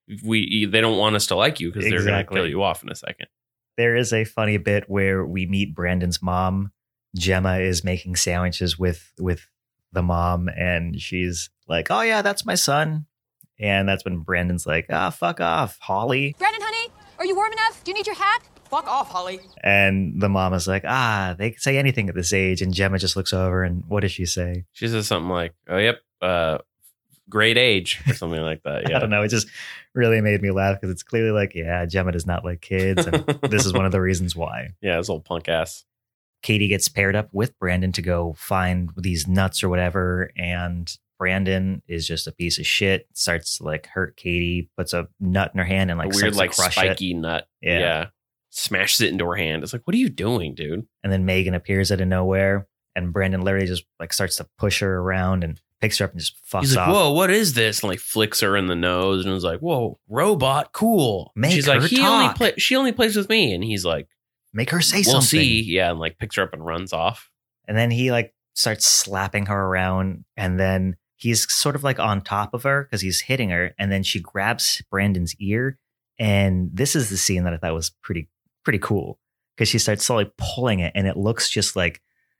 S2: we they don't want us to like you because they're gonna
S1: Exactly.
S2: kill you off in a second.
S1: There is a funny bit where we meet Brandon's mom. Gemma is making sandwiches with with the mom, and she's like, "Oh yeah, that's my son." And that's when Brandon's like, "Ah, fuck off, Holly."
S8: Brandon, honey, are you warm enough? Do you need your hat? Fuck off, Holly.
S1: And the mom is like, "Ah, they can say anything at this age." And Gemma just looks over, and what does she say?
S2: She says something like, "Oh, yep, uh, great age," or something like that.
S1: I
S2: Yeah.
S1: don't know. It just really made me laugh because it's clearly like, yeah, Gemma does not like kids, and this is one of the reasons why.
S2: Yeah, this old punk ass.
S1: Katie gets paired up with Brandon to go find these nuts or whatever, and Brandon is just a piece of shit. Starts to like hurt Katie, puts a nut in her hand and like
S2: a weird,
S1: starts
S2: like
S1: to crush
S2: spiky
S1: it.
S2: nut.
S1: Yeah.
S2: Yeah. Smashes it into her hand. It's like, what are you doing, dude?
S1: And then Megan appears out of nowhere, and Brandon literally just like starts to push her around and picks her up and just fucks
S2: He's like,
S1: off.
S2: whoa, what is this? And like flicks her in the nose and was like, whoa, robot, cool. And
S1: Make
S2: she's
S1: her
S2: like, he only
S1: talk.
S2: play she only plays with me. And he's like,
S1: Make her say
S2: we'll
S1: something.
S2: see. Yeah, and like picks her up and runs off.
S1: And then he like starts slapping her around, and then he's sort of like on top of her because he's hitting her, and then she grabs Brandon's ear, and this is the scene that I thought was pretty pretty cool because she starts slowly pulling it, and it looks just like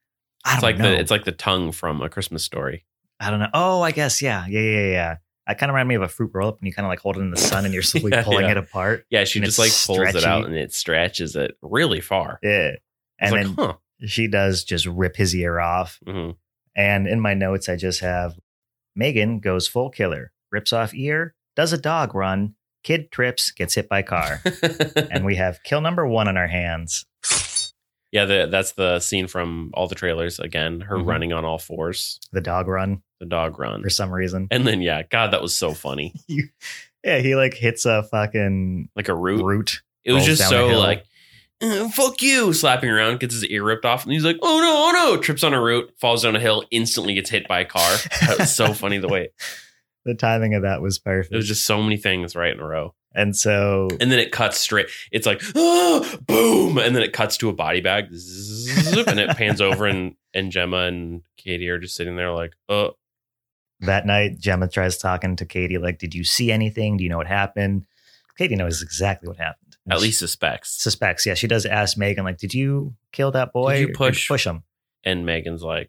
S1: I don't
S2: It's like
S1: know.
S2: the it's like the tongue from A Christmas Story.
S1: I don't know. Oh, I guess yeah, yeah, yeah, yeah. I kind of remind me of a fruit roll up, and you kind of like hold it in the sun, and you're slowly
S2: Yeah,
S1: pulling
S2: yeah.
S1: it apart.
S2: Yeah, she
S1: And
S2: just
S1: it's
S2: like pulls it
S1: stretchy.
S2: out and it stretches it really far.
S1: Yeah, and
S2: It's
S1: then
S2: like, huh.
S1: she does just rip his ear off.
S2: hmm
S1: And in my notes, I just have Megan goes full killer, rips off ear, does a dog run, kid trips, gets hit by car. And we have kill number one on our hands.
S2: yeah, the, that's the scene from all the trailers. Again, her
S1: Mhm.
S2: running on all fours,
S1: The dog run
S2: the dog run.
S1: for some reason.
S2: And then, yeah, God, that was so funny.
S1: Yeah, he like hits a fucking
S2: Like a root.
S1: root.
S2: It was
S1: rolls
S2: just
S1: down the
S2: so
S1: hill.
S2: like, "Uh, fuck you, slapping around, gets his ear ripped off. And he's like, oh no, oh no, trips on a root, falls down a hill, instantly gets hit by a car. That was so funny the way
S1: The timing of that was perfect.
S2: it was just so many things right in a row.
S1: and so
S2: And then it cuts straight. It's like, oh, boom. And then it cuts to a body bag. Zip, and it pans over and, and Gemma and Katie are just sitting there like, oh,
S1: that night, Gemma tries talking to Katie, like, did you see anything? Do you know what happened? Katie knows exactly what happened.
S2: at
S1: She
S2: least suspects.
S1: suspects. Yeah, she does ask Megan, like, did you kill that boy?
S2: Did you
S1: Or
S2: push-
S1: push him?
S2: And Megan's like,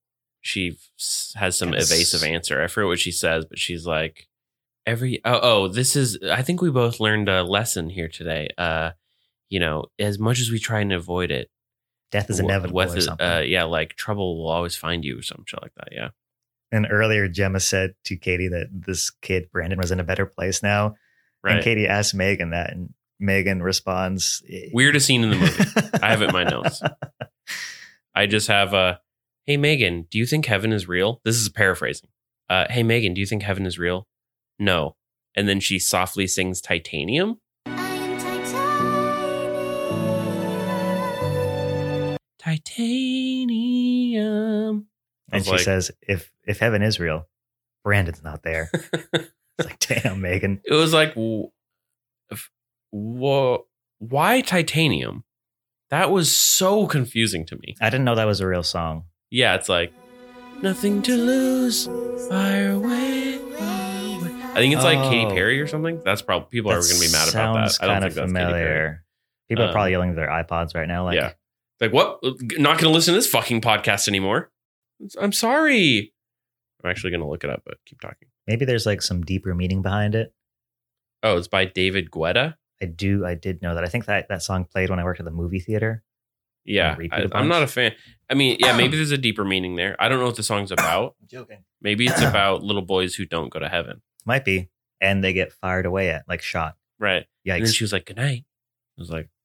S2: she f- has some
S1: Yes.
S2: evasive answer. I forget what she says, but she's like, every, oh, oh, this is, I think we both learned a lesson here today. Uh, you know, as much as we try and avoid it,
S1: Death is
S2: wh-
S1: inevitable
S2: with
S1: or
S2: it,
S1: something.
S2: uh, yeah, like trouble will always find you or some shit like that. Yeah.
S1: And earlier, Gemma said to Katie that this kid, Brandon, was in a better place now.
S2: Right.
S1: And Katie asks Megan that, and Megan responds,
S2: Weirdest scene in the movie. I have it in my notes. I just have a, hey, Megan, do you think heaven is real? This is paraphrasing. Uh, hey, Megan, do you think heaven is real? No. And then she softly sings Titanium. Titanium.
S1: And she
S2: like,
S1: says, if if heaven is real, Brandon's not there. It's like, damn, Megan.
S2: It was like, wh- wh- why Titanium? That was so confusing to me.
S1: I didn't know that was a real song.
S2: Yeah, it's like, nothing to lose, fire away. fire away. I think it's like
S1: Oh.
S2: Katy Perry or something. That's probably, people are going to be mad about
S1: Sounds
S2: that. I don't
S1: kind
S2: think
S1: of
S2: that's Katy Perry.
S1: familiar. People are
S2: Um,
S1: probably yelling at their iPods right now. Like,
S2: Yeah. Like, what? Not going to listen to this fucking podcast anymore. I'm sorry. I'm actually going to look it up, but keep talking.
S1: maybe there's like some deeper meaning behind it.
S2: Oh, it's by David Guetta.
S1: I do. I did know that. I think that that song played when I worked at the movie theater.
S2: Yeah,
S1: repeat
S2: I,
S1: a
S2: I'm
S1: bunch?
S2: not a fan. I mean, yeah, maybe there's a deeper meaning there. I don't know what the song's about.
S1: I'm joking.
S2: Maybe it's about little boys who don't go to heaven.
S1: Might be. And they get fired away at, like shot.
S2: Right. And then
S1: Yikes.
S2: she was like, good night. I was like,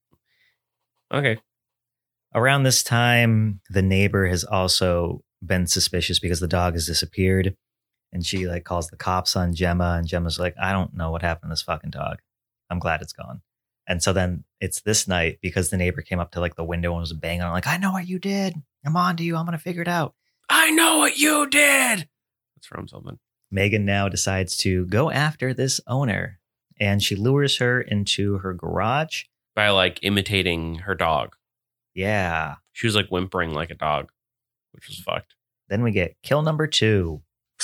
S2: okay.
S1: Around this time, the neighbor has also been suspicious because the dog has disappeared. And she like calls the cops on Gemma. And Gemma's like, I don't know what happened to this fucking dog. I'm glad it's gone. And so then it's this night because the neighbor came up to like the window and was banging on it, like, I know what you did. I'm on to you. I'm going to figure it out.
S2: I know what you did. That's from something.
S1: Megan now decides to go after this owner. And she lures her into her garage.
S2: By like imitating her dog.
S1: Yeah.
S2: She was like whimpering like a dog, which was fucked.
S1: Then we get kill number two.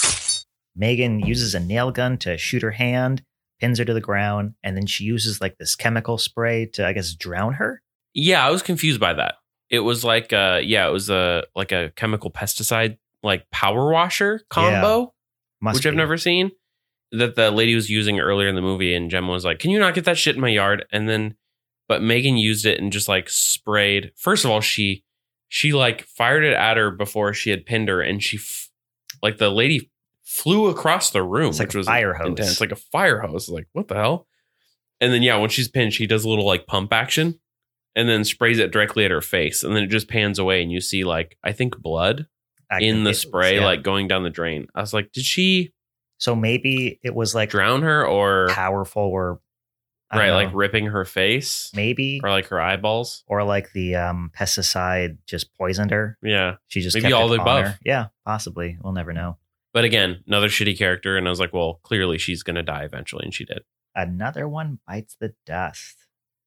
S1: Megan uses a nail gun to shoot her hand, pins her to the ground, and then she uses like this chemical spray to, I guess, drown her.
S2: Yeah, I was confused by that. It was like, uh, yeah, it was a like a chemical pesticide like power washer combo,
S1: Must
S2: which I've
S1: be.
S2: never seen. That the lady was using earlier in the movie, and Gemma was like, "Can you not get that shit in my yard?" And then, but Megan used it and just like sprayed. First of all, she she like fired it at her before she had pinned her, and she f- like the lady flew across the room,
S1: It's like
S2: which
S1: a
S2: was
S1: fire hose.
S2: intense, like a fire hose. Like what the hell? And then yeah, when she's pinned, she does a little like pump action, and then sprays it directly at her face, and then it just pans away, and you see like I think blood
S1: I
S2: in
S1: think
S2: the
S1: it was,
S2: spray,
S1: yeah.
S2: like going down the drain. I was like, did she
S1: So maybe it was like
S2: drown her or
S1: powerful or I don't
S2: right,
S1: know,
S2: like ripping her face
S1: maybe
S2: or like her eyeballs?
S1: or like the um, pesticide just poisoned her.
S2: Yeah.
S1: She just
S2: Maybe
S1: kept
S2: all
S1: it
S2: the
S1: on
S2: above.
S1: her. Yeah, possibly. We'll never know.
S2: But again, another shitty character. And I was like, well, clearly she's going to die eventually. And she did.
S1: Another one bites the dust.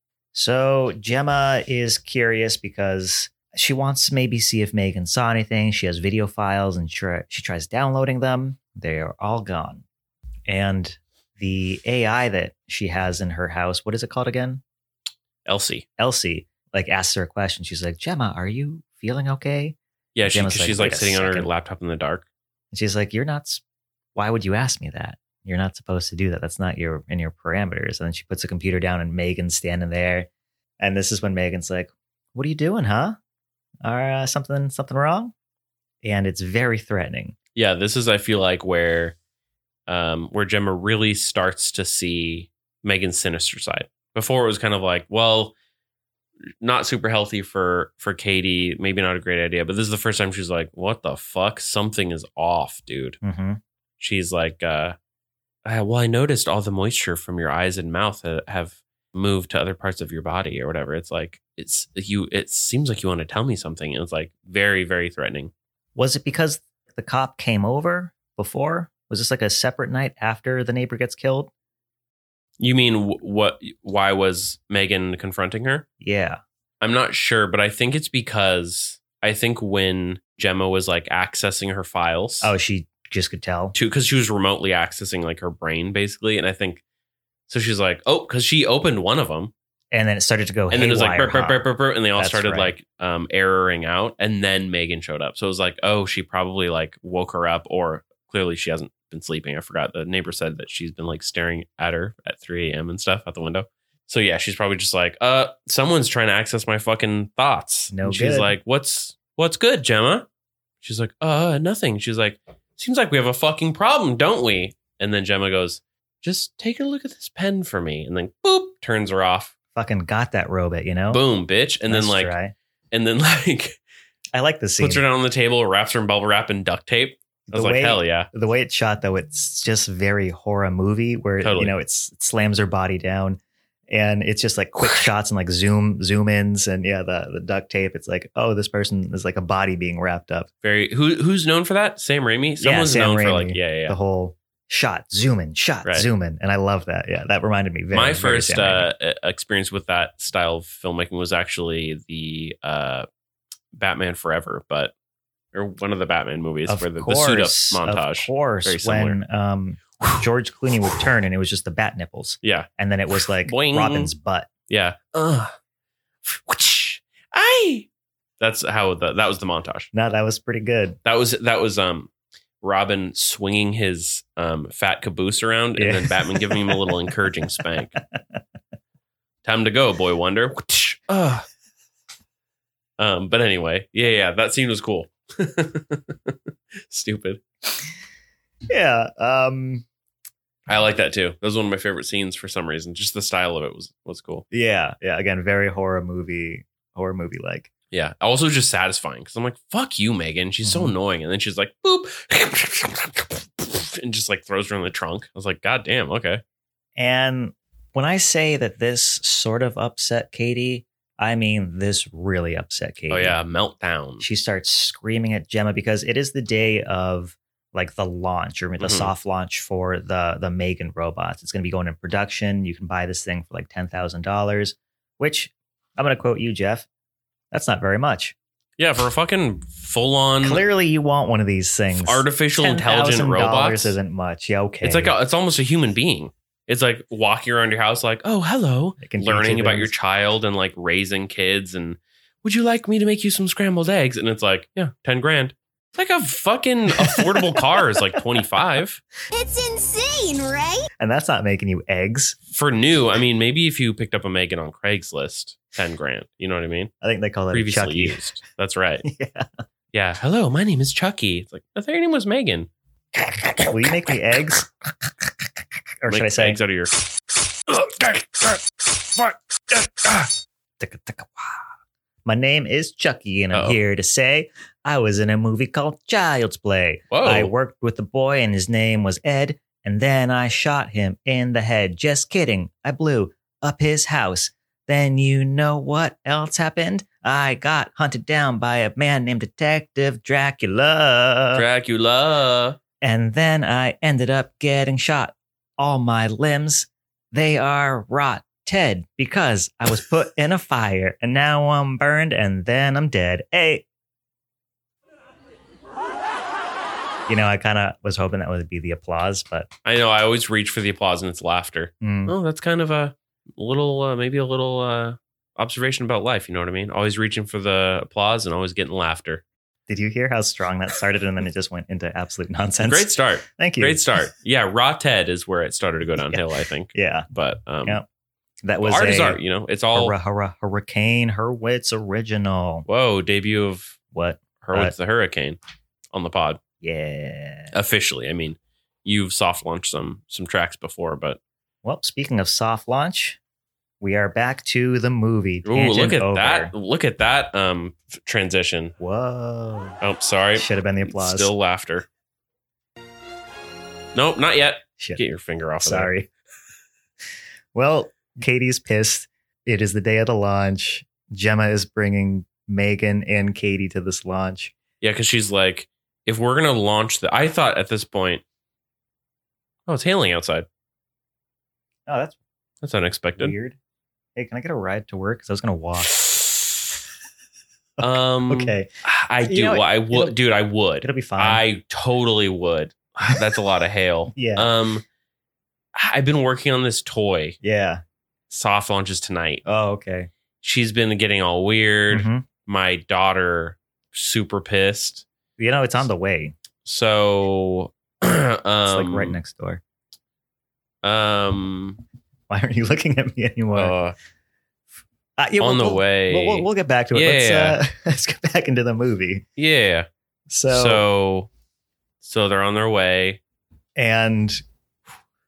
S1: So Gemma is curious because she wants to maybe see if Megan saw anything. She has video files and try, she tries downloading them. They are all gone. And the A I that she has in her house, what is it called again?
S2: Elsie.
S1: Elsie, like asks her a question. She's like, Gemma, are you feeling okay?
S2: Yeah, she,
S1: Gemma's
S2: 'cause
S1: like,
S2: she's
S1: "Wait
S2: like
S1: a
S2: sitting on her
S1: second."
S2: laptop in the dark.
S1: And she's like, you're not, s- why would you ask me that? You're not supposed to do that. That's not your in your parameters. And then she puts the computer down and Megan's standing there. And this is when Megan's like, what are you doing, huh? Are uh, something, something wrong? And it's very threatening.
S2: Yeah, this is, I feel like, where um, where Gemma really starts to see Megan's sinister side. Before it was kind of like, well, not super healthy for for Katie, maybe not a great idea. But this is the first time she's like, what the fuck? Something is off, dude.
S1: Mm-hmm.
S2: She's like, uh, uh, well, I noticed all the moisture from your eyes and mouth ha- have moved to other parts of your body or whatever. It's like, it's you, it seems like you want to tell me something. And it's like very, very threatening.
S1: Was it because the cop came over before? Was this like a separate night after the neighbor gets killed?
S2: You mean wh- what, why was Megan confronting her?
S1: Yeah.
S2: I'm not sure, but I think it's because I think when Gemma was like accessing her files.
S1: Oh, she just could tell.
S2: To, because she was remotely accessing like her brain basically. And I think, so she's like, oh, because she opened one of them.
S1: And then it started to go
S2: And then it was like,
S1: haywire,
S2: burp, burp,
S1: huh?
S2: burp, burp, burp, and they all
S1: That's
S2: started
S1: right.
S2: like um, erroring out. And then Megan showed up. So it was like, oh, she probably like woke her up, or clearly she hasn't been sleeping. I forgot. The neighbor said that she's been like staring at her at three a.m. and stuff out the window. So yeah, she's probably just like, uh, someone's trying to access my fucking thoughts.
S1: No
S2: and she's
S1: good.
S2: like, what's what's good, Gemma? She's like, uh, nothing. She's like, seems like we have a fucking problem, don't we? And then Gemma goes, just take a look at this pen for me. And then boop, turns her off.
S1: Fucking got that robot, you know?
S2: Boom, bitch. And
S1: Let's
S2: then like,
S1: try.
S2: and then like,
S1: I like the scene.
S2: puts her down on the table, wraps her in bubble wrap and duct tape. I was
S1: The
S2: like,
S1: way-
S2: hell yeah.
S1: The way it's shot, though, it's just very horror movie where,
S2: Totally.
S1: you know, it's, it slams her body down and it's just like quick shots and like zoom, zoom ins. And yeah, the, the duct tape, it's like, oh, this person is like a body being wrapped up.
S2: Very, who who's known for that? Sam Raimi? Someone's
S1: Sam
S2: known for
S1: Raimi,
S2: like, yeah, yeah, yeah.
S1: The whole shot, zoom in, shot,
S2: Right.
S1: zoom in. And I love that. Yeah, that reminded me very
S2: My
S1: very
S2: first
S1: Sam Raimi.
S2: uh, experience with that style of filmmaking was actually the uh, Batman Forever, but or one of the Batman movies
S1: Of
S2: where the, the
S1: course,
S2: suit up montage.
S1: Of course,
S2: Very similar.
S1: when um, George Clooney would turn and it was just the bat nipples.
S2: Yeah,
S1: And then it was like
S2: Boing.
S1: Robin's butt.
S2: yeah. Ugh. Aye. That's how the, that was the montage.
S1: No, that was pretty good.
S2: That was that was um Robin swinging his um fat caboose around and
S1: Yeah.
S2: then Batman giving him a little encouraging spank. Time to go, boy wonder. Ugh. Um, but anyway, yeah, yeah, that scene was cool. Stupid.
S1: Yeah. Um,
S2: I like that too. That was one of my favorite scenes for some reason. Just the style of it was was cool.
S1: yeah. Yeah. Again, very horror movie, horror movie like.
S2: Yeah. Also just satisfying because I'm like, fuck you, Megan. She's so
S1: Mhm.
S2: annoying. And then she's like, boop. And just like throws her in the trunk. I was like, God damn, okay.
S1: And when I say that this sort of upset Katie, I mean this really upset Katie.
S2: Oh yeah, meltdown.
S1: She starts screaming at Gemma because it is the day of like the launch or the
S2: Mhm.
S1: soft launch for the the Megan robots. It's going to be going in production. You can buy this thing for like ten thousand dollars, which I'm going to quote you, Jeff. That's not very much.
S2: Yeah, for a fucking full on
S1: Clearly, you want one of these things.
S2: artificial intelligent robots.
S1: isn't much. Yeah, okay.
S2: It's like a, it's almost a human being. It's like walking around your house, like, oh, hello,
S1: It can teach
S2: learning
S1: you
S2: about
S1: things.
S2: your child and like raising kids. And would you like me to make you some scrambled eggs? And it's like, yeah, ten grand. It's like a fucking affordable car is like twenty-five
S6: It's insane, right?
S1: And that's not making you eggs.
S2: for new. I mean, maybe if you picked up a Megan on Craigslist, ten grand. You know what I mean?
S1: I think they call that
S2: Previously
S1: Chucky.
S2: used. That's right.
S1: Yeah.
S2: Yeah. Hello, my name is Chucky. It's like, I thought your name was Megan.
S1: Will you make me eggs? Or
S2: Make
S1: should I say
S2: eggs out of your.
S1: ticka, ticka, wah. My name is Chucky, and I'm
S2: Uh-oh.
S1: here to say I was in a movie called Child's Play.
S2: Whoa.
S1: I worked with a boy, and his name was Ed, and then I shot him in the head. Just kidding. I blew up his house. Then you know what else happened? I got hunted down by a man named Detective Dracula.
S2: Dracula.
S1: And then I ended up getting shot. All my limbs, they are rot. Ted, because I was put in a fire and now I'm burned and then I'm dead. Hey. You know, I kind of was hoping that would be the applause, but
S2: I know. I always reach for the applause and it's laughter.
S1: mm,
S2: Oh, that's kind of a little, uh, maybe a little uh, observation about life. You know what I mean? Always reaching for the applause and always getting laughter.
S1: did you hear how strong that started and then it just went into absolute nonsense?
S2: Great start.
S1: Thank you.
S2: Great start. Yeah, Raw Ted is where it started to go downhill, I think.
S1: Yeah,
S2: But um,
S1: Yeah. that was
S2: art
S1: a
S2: is art, you know? It's all,
S1: hurra, hurra, Hurricane Hurwitz original.
S2: whoa, debut of
S1: What?
S2: Hurwitz the Hurricane on the pod.
S1: Yeah.
S2: Officially. I mean, you've soft launched some some tracks before, but
S1: Well, speaking of soft launch, we are back to the movie.
S2: ooh, look
S1: Tangent
S2: at
S1: over.
S2: that. Look at that um f- transition.
S1: Whoa.
S2: Oh, sorry.
S1: Should have been the applause.
S2: Still laughter. Nope, not yet.
S1: Shit.
S2: Get your finger off of there.
S1: Sorry. Well, Katie's pissed. It is the day of the launch. Gemma is bringing Megan and Katie to this launch.
S2: Yeah, because she's like, if we're gonna launch the, I thought at this point, oh, it's hailing outside.
S1: Oh, that's
S2: That's unexpected.
S1: weird. Hey, can I get a ride to work? Because I was going to walk.
S2: Um,
S1: Okay.
S2: I
S1: You
S2: do.
S1: know,
S2: I
S1: it'll-
S2: would, dude. I would.
S1: It'll be fine.
S2: I totally would. That's a lot of hail.
S1: Yeah.
S2: Um, I've been working on this toy.
S1: yeah.
S2: Soft launches tonight.
S1: Oh, okay.
S2: She's been getting all weird.
S1: Mhm.
S2: My daughter, super pissed.
S1: You know, it's on the way.
S2: So, um,
S1: It's like right next door.
S2: Um,
S1: Why aren't you looking at me anymore?
S2: uh,
S1: Uh, yeah,
S2: on
S1: we'll-
S2: the
S1: we'll-
S2: way.
S1: We'll, we'll, we'll get back to it. Let's,
S2: Yeah.
S1: uh, let's get back into the movie.
S2: yeah.
S1: So,
S2: So, so they're on their way.
S1: and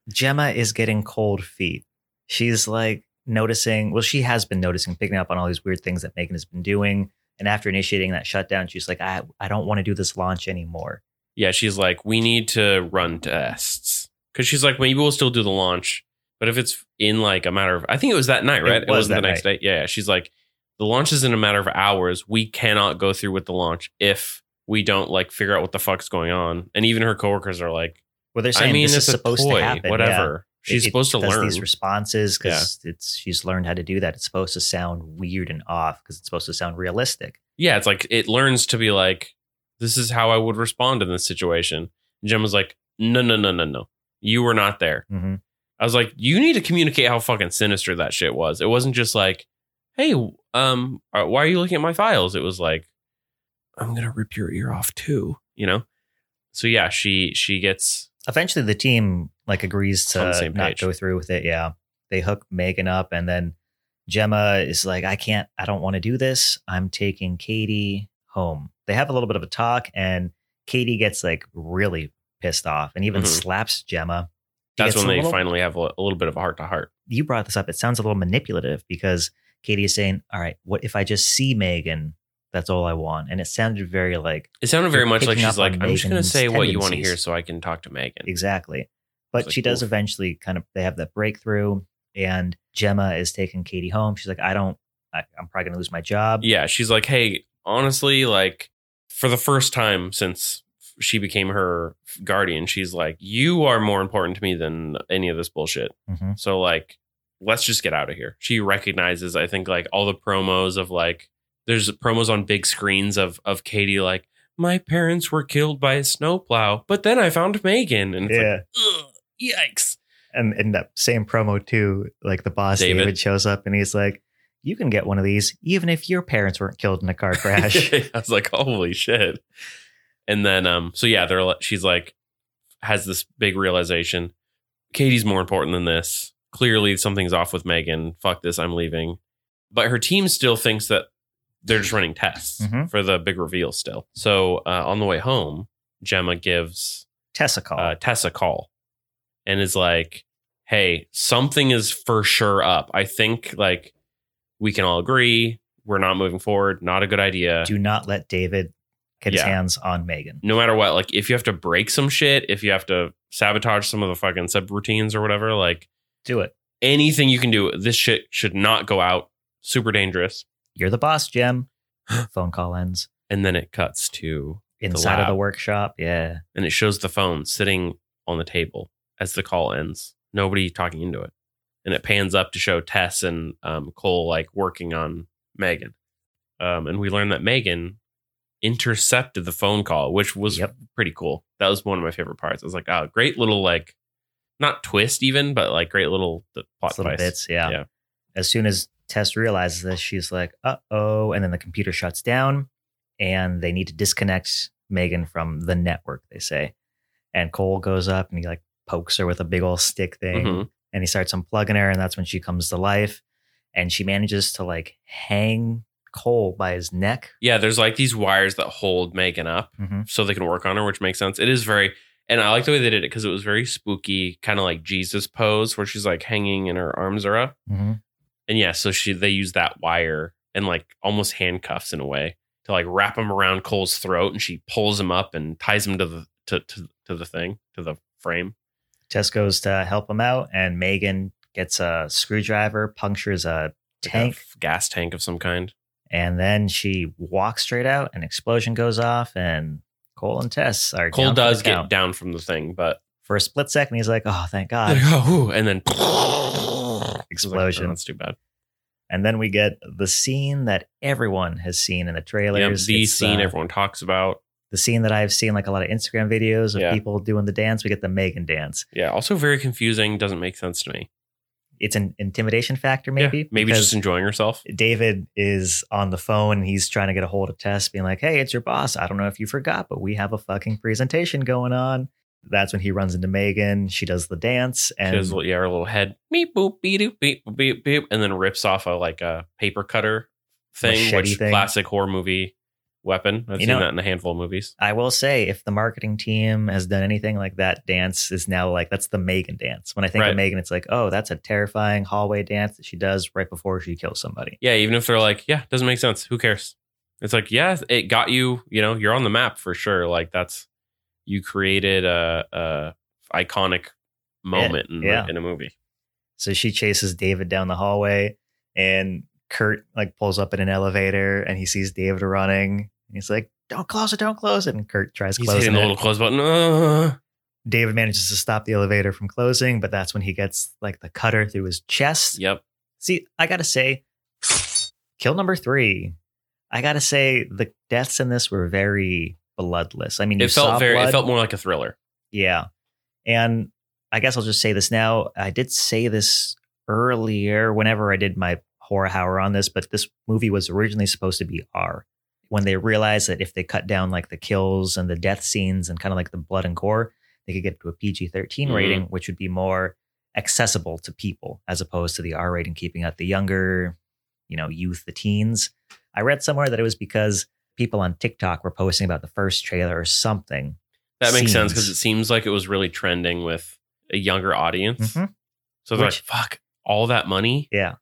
S1: Gemma is getting cold feet. She's like noticing, well, she has been noticing, picking up on all these weird things that Megan has been doing. And after initiating that shutdown, she's like, I, I don't want to do this launch anymore.
S2: Yeah, she's like, we need to run tests. Because she's like, maybe we'll still do the launch. But if it's in like a matter of, I think it was that night, right?
S1: It, was
S2: it wasn't the next
S1: night.
S2: day. Yeah, she's like, the launch is in a matter of hours. We cannot go through with the launch if we don't like figure out what the fuck's going on. And even her coworkers are like,
S1: Well, they're saying
S2: I mean,
S1: this
S2: it's
S1: is
S2: a
S1: supposed
S2: toy,
S1: to happen.
S2: whatever.
S1: Yeah.
S2: She's
S1: It-
S2: supposed
S1: it
S2: to
S1: does
S2: learn
S1: these responses because it's she's learned how to do that. It's supposed to sound weird and off because it's supposed to sound realistic.
S2: Yeah, it's like it learns to be like, this is how I would respond in this situation. And Jem was like, no, no, no, no, no. You were not there.
S1: Mm-hmm.
S2: I was like, you need to communicate how fucking sinister that shit was. It wasn't just like, hey, um, uh, why are you looking at my files? It was like, I'm going to rip your ear off too, you know? So yeah, she she gets...
S1: Eventually the team like agrees
S2: On the
S1: to
S2: same
S1: not
S2: page.
S1: go through with it. Yeah. They hook Megan up and then Gemma is like, I can't, I don't want to do this. I'm taking Katie home. They have a little bit of a talk and Katie gets like really pissed off and even
S2: Mhm.
S1: slaps Gemma. She
S2: That's
S1: gets
S2: when
S1: a
S2: they
S1: little-
S2: finally have a, a little bit of a heart to heart.
S1: You brought this up. It sounds a little manipulative because Katie is saying, all right, what if I just see Megan? That's all I want. And it sounded very like,
S2: It sounded very
S1: You're
S2: much like
S1: picking
S2: she's
S1: up on
S2: like, I'm just going to
S1: Megan's
S2: say what you want to
S1: tendencies.
S2: hear so I can talk to Megan.
S1: exactly. But
S2: It's
S1: she
S2: like,
S1: does
S2: oof.
S1: eventually kind of, they have that breakthrough and Gemma is taking Katie home. She's like, I don't, I, I'm probably going to lose my job.
S2: Yeah, she's like, hey, honestly, like for the first time since she became her guardian, she's like, you are more important to me than any of this bullshit.
S1: Mhm.
S2: So like, let's just get out of here. She recognizes, I think, like all the promos of like, there's promos on big screens of of Katie like, my parents were killed by a snowplow, but then I found Megan, and it's
S1: Yeah.
S2: like, ugh, yikes.
S1: And in that same promo too, like the boss
S2: David.
S1: David. shows up and he's like, you can get one of these even if your parents weren't killed in a car crash.
S2: I was like, holy shit. And then, um, so yeah, they're li- she's like, has this big realization. Katie's more important than this. Clearly, something's off with Megan. Fuck this, I'm leaving. But her team still thinks that they're just running tests
S1: Mhm.
S2: for the big reveal still. So uh, on the way home, Gemma gives
S1: Tessa call.
S2: uh, Tess a call and is like, hey, something is for sure up. I think like we can all agree we're not moving forward. Not a good idea.
S1: Do not let David get his
S2: Yeah.
S1: hands on Megan.
S2: No matter what, like if you have to break some shit, if you have to sabotage some of the fucking subroutines or whatever, like
S1: Do it.
S2: anything you can do, this shit should not go out. Super dangerous.
S1: You're the boss, Jem. Phone call ends.
S2: And then it cuts to
S1: Inside of
S2: lab.
S1: the workshop. Yeah.
S2: and it shows the phone sitting on the table as the call ends. Nobody talking into it. And it pans up to show Tess and um, Cole like working on Megan. Um, and we learn that Megan intercepted the phone call, which was
S1: Yep.
S2: pretty cool. That was one of my favorite parts. I was like, oh, great little like, not twist even, but like great little th- plot
S1: It's little
S2: device.
S1: bits. Yeah.
S2: Yeah.
S1: As soon as Tess realizes this, she's like, uh oh. And then the computer shuts down and they need to disconnect Megan from the network, they say. And Cole goes up and he like pokes her with a big old stick thing
S2: Mhm.
S1: and he starts unplugging her. And that's when she comes to life. And she manages to like hang Cole by his neck.
S2: Yeah, there's like these wires that hold Megan up
S1: Mm-hmm.
S2: so they can work on her, which makes sense. It is very, and I like the way they did it because it was very spooky, kind of like Jesus pose where she's like hanging and her arms are up.
S1: Mm-hmm.
S2: And yeah, so she they use that wire and like almost handcuffs in a way to like wrap him around Cole's throat, and she pulls him up and ties him to the to to, to the thing to the frame.
S1: Tess goes to help him out, and Megan gets a screwdriver, punctures a
S2: Like a
S1: tank,
S2: f- gas tank of some kind.
S1: and then she walks straight out. An explosion goes off, and Cole and Tess are
S2: Cole
S1: down for
S2: does
S1: the
S2: get
S1: count.
S2: down from the thing, but
S1: For a split second. He's like, "Oh, thank God!"
S2: oh, and then
S1: Explosion.
S2: Oh, that's too bad.
S1: And then we get the scene that everyone has seen in the
S2: Yeah,
S1: trailers.
S2: the
S1: It's,
S2: scene
S1: uh,
S2: everyone talks about.
S1: the scene that I've seen like a lot of Instagram videos of
S2: Yeah.
S1: people doing the dance. We get the Megan dance.
S2: Yeah, also very confusing. Doesn't make sense to me.
S1: It's an intimidation factor, maybe.
S2: Yeah, maybe
S1: because
S2: just enjoying herself.
S1: David is on the phone. And he's trying to get a hold of Tess, being like, "Hey, it's your boss. I don't know if you forgot, but we have a fucking presentation going on." That's when he runs into Megan. She does the dance,
S2: She
S1: and
S2: has a little- yeah, her little head beep boop beep doop, beep boop, beep beep, and then rips off a like a paper cutter thing,
S1: Machete
S2: which
S1: thing.
S2: classic horror movie weapon. I've
S1: You
S2: seen
S1: know-
S2: that in a handful of movies.
S1: I will say, if the marketing team has done anything like that, dance is now like, that's the Megan dance. When I think
S2: Right.
S1: of Megan, it's like, oh, that's a terrifying hallway dance that she does right before she kills somebody.
S2: Yeah, even if they're like, yeah, doesn't make sense. Who cares? It's like, yeah, it got you, you know, you're on the map for sure. Like that's, you created a, a iconic moment in,
S1: yeah.
S2: in a movie.
S1: So she chases David down the hallway, and Kurt like pulls up in an elevator, and he sees David running. And he's like, "Don't close it, don't close it." And Kurt tries
S2: He's
S1: closing
S2: hitting the
S1: it.
S2: little close button. Uh,
S1: David manages to stop the elevator from closing, but that's when he gets like the cutter through his chest.
S2: yep.
S1: See, I gotta say, kill number three. I gotta say, the deaths in this were very bloodless. I mean, you
S2: It felt
S1: saw
S2: very,
S1: blood.
S2: it felt more like a thriller.
S1: Yeah. And I guess I'll just say this now. I did say this earlier whenever I did my horror hour on this, but this movie was originally supposed to be R. When they realized that if they cut down like the kills and the death scenes and kind of like the blood and gore, they could get to a P G thirteen
S2: Mhm.
S1: rating, which would be more accessible to people as opposed to the R rating, keeping out the younger, you know, youth, the teens. I read somewhere that it was because people on TikTok were posting about the first trailer or something.
S2: That makes sense
S1: Scenes.
S2: because it seems like it was really trending with a younger audience.
S1: Mhm.
S2: So they're
S1: Which-
S2: like, fuck, all that money?
S1: Yeah.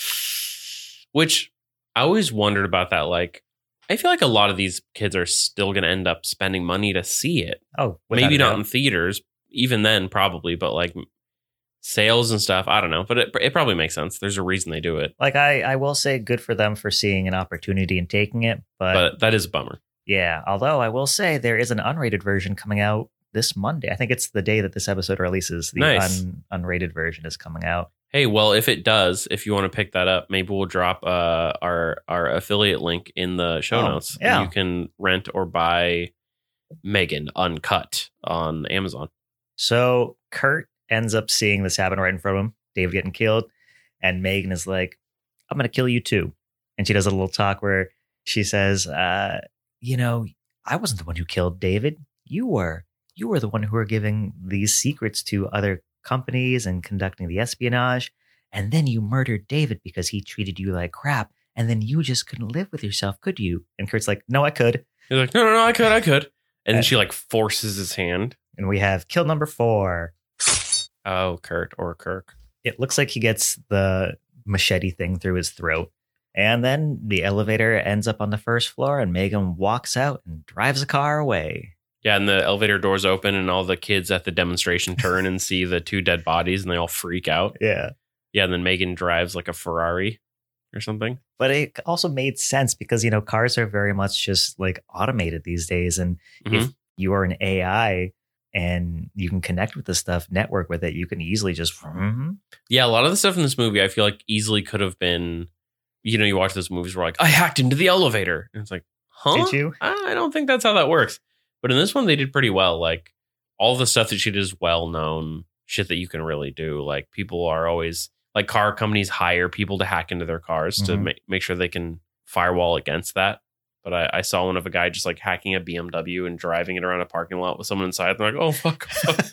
S2: Which I always wondered about that. Like, I feel like a lot of these kids are still going to end up spending money to see it.
S1: Oh, without
S2: Maybe
S1: a
S2: not
S1: doubt.
S2: in theaters, even then, probably, but like sales and stuff. I don't know, but it, it probably makes sense. There's a reason they do it,
S1: Like I, I will say good for them for seeing an opportunity and taking it. But,
S2: but that is a bummer.
S1: yeah, although I will say there is an unrated version coming out this Monday. I think it's the day that this episode releases. The
S2: Nice.
S1: un, unrated version is coming out.
S2: Hey, well, if it does, if you want to pick that up, maybe we'll drop uh, our our affiliate link in the show
S1: Oh,
S2: notes. and
S1: yeah.
S2: you can rent or buy Megan uncut on Amazon.
S1: So Kurt ends up seeing this happen right in front of him, Dave getting killed. And Megan is like, I'm going to kill you too. And she does a little talk where she says, uh, you know, I wasn't the one who killed David. You were. You were the one who were giving these secrets to other companies and conducting the espionage. And then you murdered David because he treated you like crap. And then you just couldn't live with yourself, could you? And Kurt's like, no, I could.
S2: He's like, no, no, no, I could, I could. And then
S1: Uh,
S2: she like forces his hand.
S1: And we have kill number four.
S2: Oh, Kurt or Kirk.
S1: It looks like he gets the machete thing through his throat. And then the elevator ends up on the first floor and Megan walks out and drives the car away.
S2: Yeah, and the elevator doors open and all the kids at the demonstration turn and see the two dead bodies and they all freak out.
S1: Yeah.
S2: Yeah, and then Megan drives like a Ferrari or something.
S1: But it also made sense because, you know, cars are very much just like automated these days. And if
S2: Mhm.
S1: you are an A I and you can connect with this stuff, network with it, you can easily just, mhm.
S2: Yeah, a lot of the stuff in this movie I feel like easily could have been, you know, you watch those movies where like, I hacked into the elevator. And it's like, huh?
S1: Did you?
S2: I don't think that's how that works. But in this one, they did pretty well. Like all the stuff that she did is well known shit that you can really do. Like people are always like car companies hire people to hack into their cars to
S1: Mhm.
S2: ma- make sure they can firewall against that. But I, I saw one of a guy just like hacking a B M W and driving it around a parking lot with someone inside. And they're like, oh, fuck.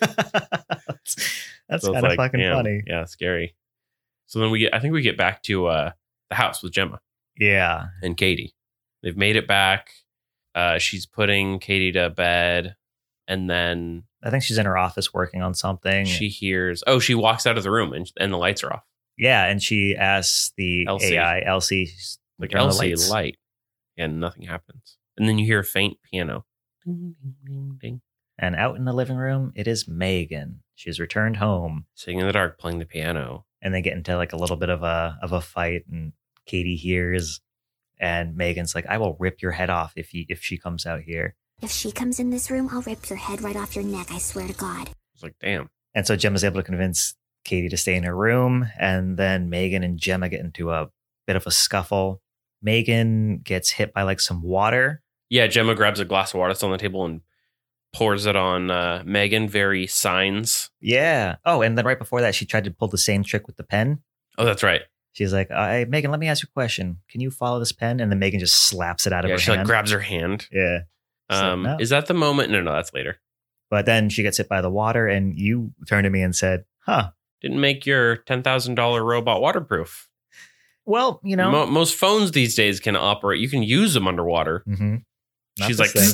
S1: That's, that's
S2: So it's
S1: kind of
S2: like,
S1: fucking
S2: damn,
S1: funny.
S2: Yeah, scary. So then we get, I think we get back to uh, the house with Gemma
S1: Yeah.
S2: and Katie. They've made it back. Uh, she's putting Katie to bed. And then
S1: I think she's in her office working on something.
S2: she hears, oh, she walks out of the room and, and the lights are off.
S1: Yeah, and she asks the
S2: Elsie.
S1: A I, Elsie,
S2: Like,
S1: turn the
S2: Elsie,
S1: lights.
S2: light. And nothing happens. And then you hear a faint piano. Ding, ding, ding, ding.
S1: And out in the living room, it is Megan. She's returned home,
S2: Sitting in the dark, playing the piano.
S1: and they get into like a little bit of a of a fight. And Katie hears, and Megan's like, "I will rip your head off if you if she comes out here."
S6: If she comes in this room, I'll rip your head right off your neck, I swear to God.
S2: It's like, damn.
S1: And so Gemma's able to convince Katie to stay in her room, and then Megan and Gemma get into a bit of a scuffle. Megan gets hit by like some water.
S2: Yeah, Gemma grabs a glass of water that's on the table and pours it on uh, Megan. Very signs.
S1: Yeah. Oh, and then right before that, she tried to pull the same trick with the pen.
S2: Oh, that's right.
S1: She's like, "Hey, Megan, let me ask you a question. Can you follow this pen?" And then Megan just slaps it out of
S2: Yeah,
S1: her
S2: she
S1: hand.
S2: like grabs her hand.
S1: yeah. She's like,
S2: Um,
S1: "No."
S2: Is that the moment? No, no, that's later.
S1: But then she gets hit by the water, and you turned to me and said, "Huh.
S2: Didn't make your ten thousand dollars robot waterproof.
S1: Well, you know."
S2: Mo- most phones these days can operate. You can use them underwater.
S1: Mhm. Not
S2: She's
S1: this
S2: like,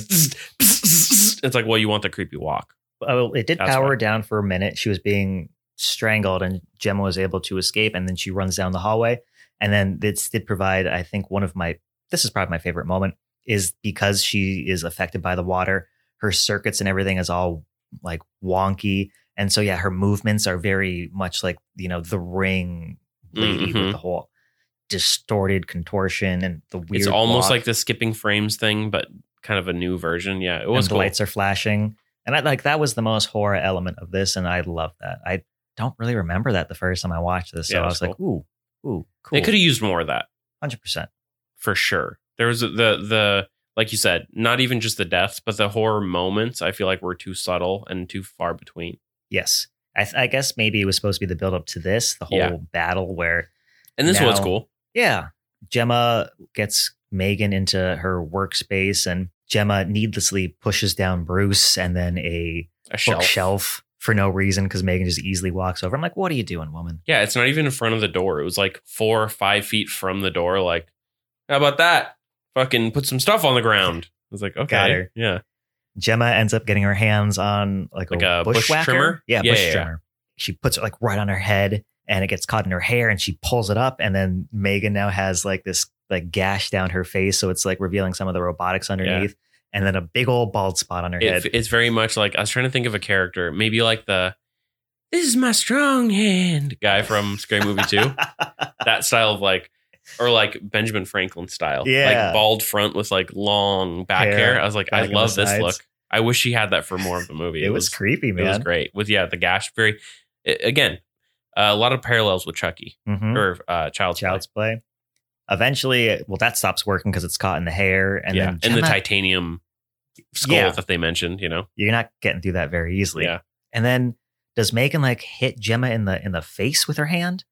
S1: thing.
S2: it's like, well, you want the creepy walk.
S1: Oh, it did
S2: That's
S1: power
S2: why.
S1: her down for a minute. She was being strangled and Gemma was able to escape. And then she runs down the hallway. And then this did provide, I think, one of my, this is probably my favorite moment, is because she is affected by the water. Her circuits and everything is all like wonky. And so, yeah, her movements are very much like, you know, the Ring lady
S2: Mhm.
S1: with the whole distorted contortion and the weird
S2: It's almost
S1: walk.
S2: like the skipping frames thing, but kind of a new version. Yeah, it
S1: and
S2: was
S1: the
S2: cool.
S1: lights are flashing. And I like that was the most horror element of this. And I love that. I don't really remember that the first time I watched this. So
S2: Yeah,
S1: I
S2: it
S1: was
S2: was
S1: like, ooh, ooh, cool.
S2: They could have used more of that.
S1: one hundred percent.
S2: For sure. There was the the like you said, not even just the deaths, but the horror moments. I feel like were too subtle and too far between.
S1: Yes. I, th- I guess maybe it was supposed to be the build up to this, the whole
S2: Yeah.
S1: battle where,
S2: And this
S1: Now-
S2: was cool.
S1: yeah, Gemma gets Megan into her workspace and Gemma needlessly pushes down Bruce and then a
S2: A shelf.
S1: bookshelf for no reason because Megan just easily walks over. I'm like, what are you doing, woman?
S2: Yeah, it's not even in front of the door. It was like four or five feet from the door. Like, how about that? Fucking put some stuff on the ground. I was like, okay,
S1: Got her.
S2: yeah.
S1: Gemma ends up getting her hands on like,
S2: Like
S1: a,
S2: a bush
S1: bushwhacker.
S2: trimmer?
S1: Yeah,
S2: Yeah,
S1: bush
S2: yeah, yeah.
S1: trimmer. She puts it like right on her head and it gets caught in her hair and she pulls it up. And then Megan now has like this like gash down her face. So it's like revealing some of the robotics underneath. And then a big old bald spot on her head.
S2: It, it's very much like I was trying to think of a character, maybe like the "This is my strong hand" guy from Scary Movie two. That style of like, or like Benjamin Franklin style,
S1: Yeah.
S2: like bald front with like long back
S1: Hair,
S2: hair. I was like, I
S1: back on
S2: love
S1: the
S2: this
S1: sides.
S2: look. I wish he had that for more of the movie.
S1: It, was, creepy, man.
S2: It was great with yeah the gash. Very i- again, uh, a lot of parallels with Chucky
S1: Mhm.
S2: or uh, Child's Play.
S1: Child's Play. Eventually, well, that stops working because it's caught in the hair. And
S2: yeah,
S1: then
S2: and the
S1: Gemma-
S2: titanium skull
S1: Yeah.
S2: that they mentioned. You know,
S1: you're not getting through that very easily.
S2: Yeah.
S1: And then does Megan like hit Gemma in the in the face with her hand?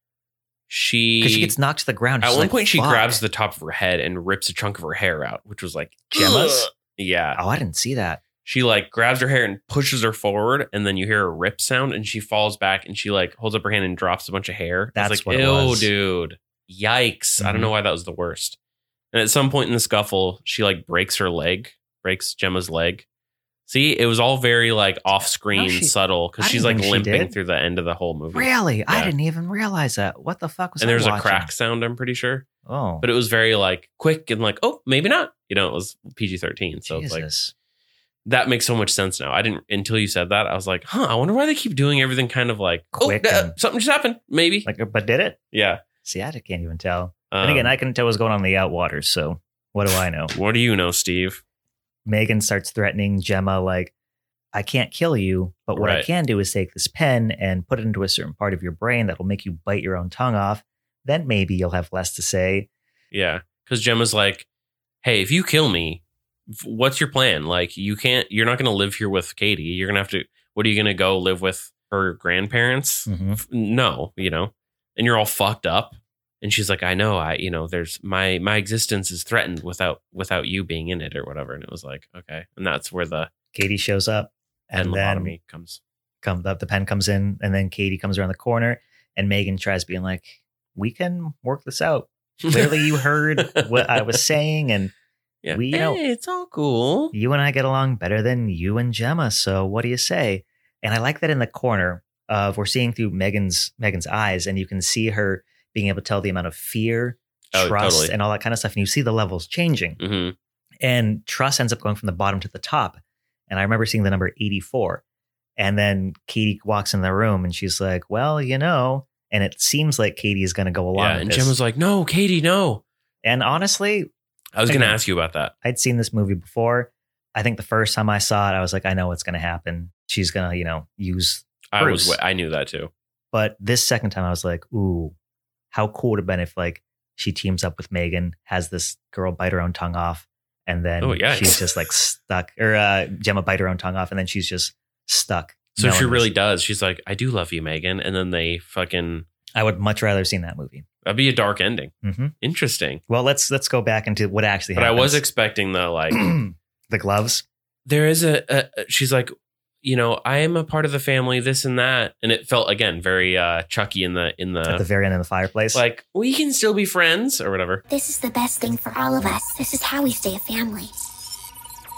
S2: she
S1: Because she gets knocked to the ground.
S2: at
S1: She's
S2: one
S1: like,
S2: point she
S1: "Fuck."
S2: grabs the top of her head and rips a chunk of her hair out, which was like
S1: Gemma's?
S2: "Ugh." Yeah,
S1: Oh, I didn't see that.
S2: she like grabs her hair and pushes her forward, and then you hear a rip sound, and she falls back, and she like holds up her hand and drops a bunch of hair. I was
S1: That's
S2: like,
S1: what it
S2: ew,
S1: was.
S2: dude, yikes! I
S1: Mhm.
S2: don't know why that was the worst. And at some point in the scuffle, she like breaks her leg, breaks Gemma's leg. See, it was all very like off screen,
S1: No, she-
S2: subtle because
S1: I
S2: she's
S1: didn't
S2: like
S1: think she
S2: limping
S1: did.
S2: through the end of the whole movie.
S1: Really? I
S2: Yeah.
S1: didn't even realize that. What the fuck was
S2: And
S1: I
S2: there's a
S1: watching?
S2: crack sound, I'm pretty sure.
S1: Oh,
S2: But it was very like quick and like, oh, maybe not. You know, it was P G thirteen. So it's like,
S1: Jesus.
S2: that makes so much sense now. I didn't, until you said that, I was like, huh, I wonder why they keep doing everything kind of like,
S1: Quick
S2: oh, uh,
S1: and-
S2: something just happened. Maybe.
S1: Like, but did it?
S2: yeah.
S1: See, I can't even tell.
S2: Um,
S1: and again, I can tell what's going on in the outwaters. So what do I know?
S2: what do you know, Steve?
S1: Megan starts threatening Gemma, like, I can't kill you, but what I
S2: Right.
S1: can do is take this pen and put it into a certain part of your brain that'll make you bite your own tongue off. Then maybe you'll have less to say.
S2: Yeah. Because Gemma's like, hey, if you kill me, f- what's your plan? Like, you can't, you're not going to live here with Katie. You're going to have to, what are you going to go live with her grandparents?
S1: Mhm.
S2: F- No, you know, and you're all fucked up. And she's like, I know, I, you know, there's my, my existence is threatened without, without you being in it or whatever. And it was like, okay. And that's where the
S1: Katie shows up
S2: pen
S1: and then
S2: lobotomy comes.
S1: comes up, the pen comes in, and then Katie comes around the corner and Megan tries being like, we can work this out. Clearly you heard what I was saying and
S2: Yeah.
S1: we, you know,
S2: hey, it's all cool.
S1: you and I get along better than you and Gemma. So what do you say? And I like that in the corner of we're seeing through Megan's Megan's eyes, and you can see her being able to tell the amount of fear,
S2: Oh,
S1: trust,
S2: totally.
S1: and all that kind of stuff. And you see the levels changing.
S2: hmm
S1: And trust ends up going from the bottom to the top. And I remember seeing the number eighty-four. And then Katie walks in the room and she's like, well, you know, and it seems like Katie is going to go along
S2: Yeah.
S1: with
S2: And
S1: this.
S2: Gemma's like, no, Katie, no.
S1: And honestly,
S2: I was going to
S1: Again.
S2: ask you about that.
S1: I'd seen this movie before. I think the first time I saw it, I was like, I know what's going to happen. She's going to, you know, use.
S2: I was,
S1: Bruce.
S2: I knew that too.
S1: But this second time, I was like, ooh, how cool would it have been if like she teams up with Megan, has this girl bite her own tongue off, and then
S2: Oh, yikes.
S1: she's just like stuck, or uh, Gemma bite her own tongue off, and then she's just stuck.
S2: So
S1: No
S2: she
S1: one
S2: really
S1: was-
S2: does. She's like, I do love you, Megan. And then they fucking,
S1: I would much rather have seen that movie.
S2: that'd be a dark ending.
S1: hmm
S2: Interesting.
S1: Well, let's let's go back into what actually
S2: But I
S1: happens.
S2: was expecting the like,
S1: the gloves.
S2: there is a, a, she's like, you know, I am a part of the family, this and that. And it felt again, very uh, Chucky in the, in
S1: At the
S2: the,
S1: very end of the fireplace.
S2: like, we can still be friends or whatever.
S6: This is the best thing for all of us. This is how we stay a family.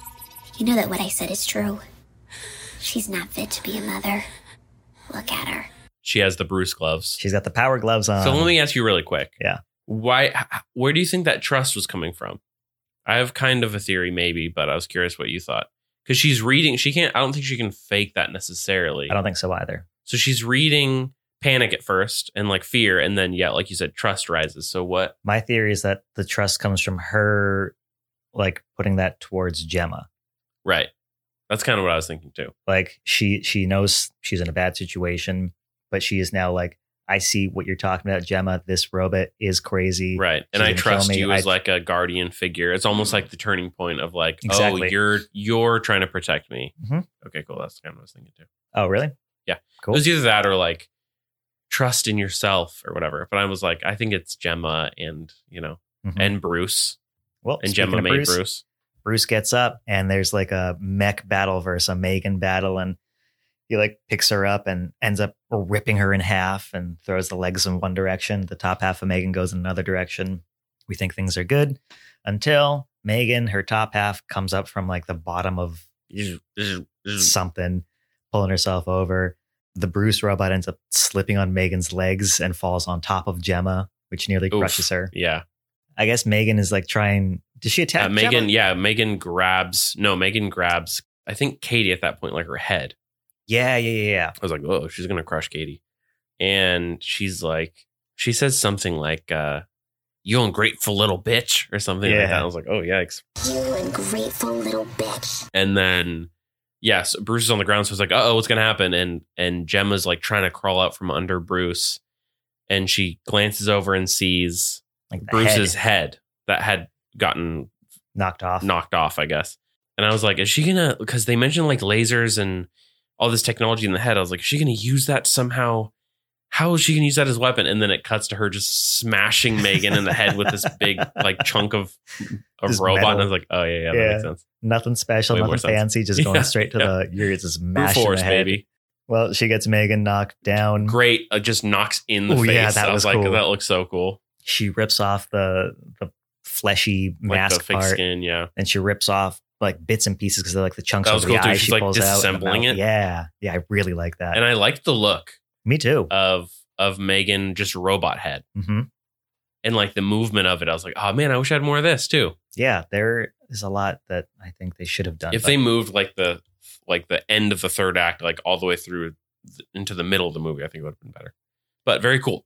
S6: You know that what I said is true. She's not fit to be a mother. Look at her.
S2: She has the Bruce gloves.
S1: She's got the power gloves on.
S2: So let me ask you really quick.
S1: Yeah.
S2: Why? h- Where do you think that trust was coming from? I have kind of a theory, maybe, but I was curious what you thought. Because she's reading. She can't. I don't think she can fake that necessarily.
S1: I don't think so either.
S2: So she's reading panic at first and like fear, and then yeah, like you said, trust rises. So what?
S1: My theory is that the trust comes from her, like putting that towards Gemma.
S2: Right. That's kind of what I was thinking too.
S1: Like she she knows she's in a bad situation, but she is now like, I see what you're talking about, Gemma. This robot is crazy.
S2: Right. And
S1: She's
S2: I
S1: gonna kill
S2: trust
S1: me.
S2: you as
S1: I-
S2: like a guardian figure. It's almost like the turning point of like,
S1: Exactly.
S2: oh, you're you're trying to protect me.
S1: Mhm.
S2: Okay, cool. That's kind of what I was thinking too.
S1: Oh, really?
S2: Yeah.
S1: Cool.
S2: It was either that or like trust in yourself or whatever. But I was like, I think it's Gemma and, you know,
S1: Mhm.
S2: and Bruce.
S1: Well,
S2: And
S1: speaking
S2: Gemma
S1: of
S2: made
S1: Bruce,
S2: Bruce.
S1: Bruce gets up and there's like a mech battle versus a Megan battle, and he like picks her up and ends up ripping her in half and throws the legs in one direction. The top half of Megan goes in another direction. We think things are good until Megan, her top half, comes up from like the bottom of something, pulling herself over. The Bruce robot ends up slipping on Megan's legs and falls on top of Gemma, which nearly
S2: Oof.
S1: crushes her.
S2: Yeah.
S1: I guess Megan is like trying. Does she attack
S2: Uh, Megan,
S1: Gemma?
S2: yeah, Megan grabs, no, Megan grabs, I think Katie at that point, like her head.
S1: Yeah, yeah, yeah, yeah.
S2: I was like, oh, she's going to crush Katie. And she's like, she says something like, uh, you ungrateful little bitch or something like
S1: Yeah.
S2: that. I was like, oh, yikes.
S6: You ungrateful little bitch.
S2: And then, yes, Bruce is on the ground. So it's like, oh, what's going to happen? And, and Gemma's like trying to crawl out from under Bruce. And she glances over and sees
S1: Like the
S2: Bruce's
S1: head
S2: head that had gotten
S1: knocked off.
S2: knocked off, I guess. And I was like, is she gonna, because they mentioned like lasers and all this technology in the head. I was like, is she gonna use that somehow? How is she gonna use that as a weapon? And then it cuts to her just smashing Megan in the head with this big like chunk of of
S1: This
S2: robot.
S1: metal.
S2: And I was like, oh yeah, yeah, that
S1: Yeah.
S2: makes sense.
S1: Nothing special,
S2: Way more
S1: nothing
S2: sense.
S1: fancy, just going
S2: Yeah,
S1: straight to
S2: yeah.
S1: the, you're just
S2: Brute
S1: mashing
S2: force,
S1: the head.
S2: baby.
S1: Well, she gets Megan knocked down.
S2: Great. Uh, just knocks in the
S1: Ooh,
S2: face.
S1: yeah, that
S2: I was,
S1: was
S2: like,
S1: cool.
S2: that looks so cool.
S1: She rips off the the fleshy
S2: Like
S1: mask
S2: the fake
S1: part,
S2: skin, yeah.
S1: and she rips off like bits and pieces because they're like the chunks
S2: That
S1: of
S2: was
S1: the
S2: cool, too.
S1: eye
S2: She's,
S1: she
S2: like,
S1: pulls out. and the
S2: disassembling
S1: mouth.
S2: it.
S1: Yeah, yeah, I really like that.
S2: And I liked the look
S1: Me too.
S2: of of Megan just robot head.
S1: hmm
S2: And like the movement of it, I was like, oh man, I wish I had more of this too.
S1: Yeah, there is a lot that I think they should have done.
S2: If
S1: but
S2: they moved like the like the end of the third act, like all the way through th- into the middle of the movie, I think it would have been better. But very cool.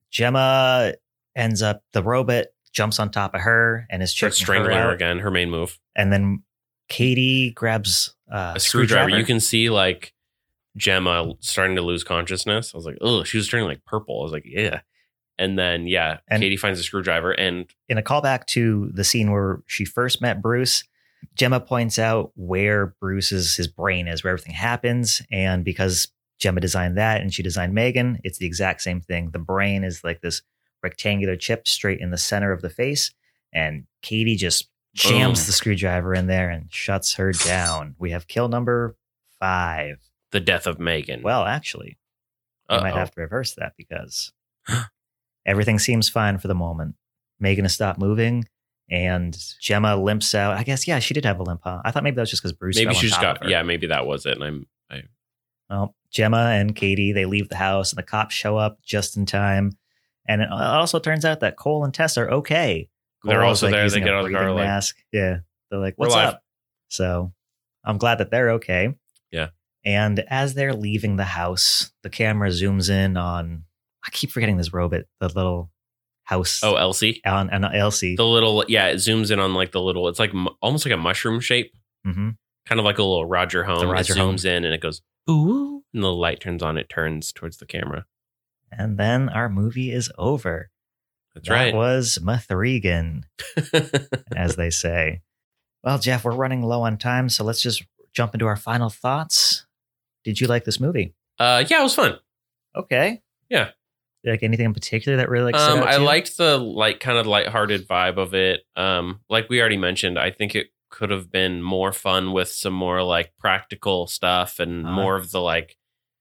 S1: Gemma ends up, the robot jumps on top of her and is
S2: Starts
S1: choking
S2: strangling
S1: her
S2: her
S1: out.
S2: again. Her main move,
S1: And then Katie grabs uh,
S2: a screwdriver. You can see like Gemma starting to lose consciousness. I was like, oh, she was turning like purple. I was like, yeah. And then yeah,
S1: And-
S2: Katie finds a screwdriver, and
S1: in a callback to the scene where she first met Bruce, Gemma points out where Bruce's his brain is, where everything happens. And because Gemma designed that and she designed Megan, it's the exact same thing. The brain is like this rectangular chip straight in the center of the face. And Katie just jams
S2: Boom.
S1: the screwdriver in there and shuts her down. We have kill number five.
S2: the death of Megan.
S1: Well, actually, I might
S2: Uh-oh.
S1: have to reverse that because everything seems fine for the moment. Megan has stopped moving, and Gemma limps out. I guess, yeah, she did have a limp, huh? I thought maybe that was just because Bruce
S2: maybe
S1: fell
S2: she
S1: on
S2: just
S1: top
S2: got
S1: of her.
S2: yeah, maybe that was it. And I'm I
S1: Well, Gemma and Katie, they leave the house, and the cops show up just in time. And it also turns out that Cole and Tess are okay.
S2: They're
S1: Cole's,
S2: also there. They
S1: using
S2: get
S1: a
S2: out of the car,
S1: breathing
S2: like,
S1: mask. Yeah, they're like,
S2: We're
S1: "What's
S2: alive."
S1: up?" So I'm glad that they're okay.
S2: Yeah.
S1: And as they're leaving the house, the camera zooms in on. I keep forgetting this robot, the little house.
S2: oh, Elsie.
S1: on, on Elsie.
S2: The little yeah, it zooms in on like the little. It's like mu- almost like a mushroom shape,
S1: hmm
S2: kind of like a little Roger Home.
S1: The Roger
S2: it zooms in and it goes ooh, and the light turns on. It turns towards the camera.
S1: And then our movie is over.
S2: That's
S1: that
S2: right.
S1: was Mathregan, as they say. Well, Jeff, we're running low on time, so let's just jump into our final thoughts. Did you like this movie?
S2: uh, yeah, it was fun.
S1: Okay.
S2: Yeah.
S1: Like anything in particular that really like stood
S2: Um,
S1: out to
S2: I
S1: you?
S2: liked the like kind of lighthearted vibe of it. Um, like we already mentioned, I think it could have been more fun with some more like practical stuff and
S1: Uh-huh.
S2: more of the like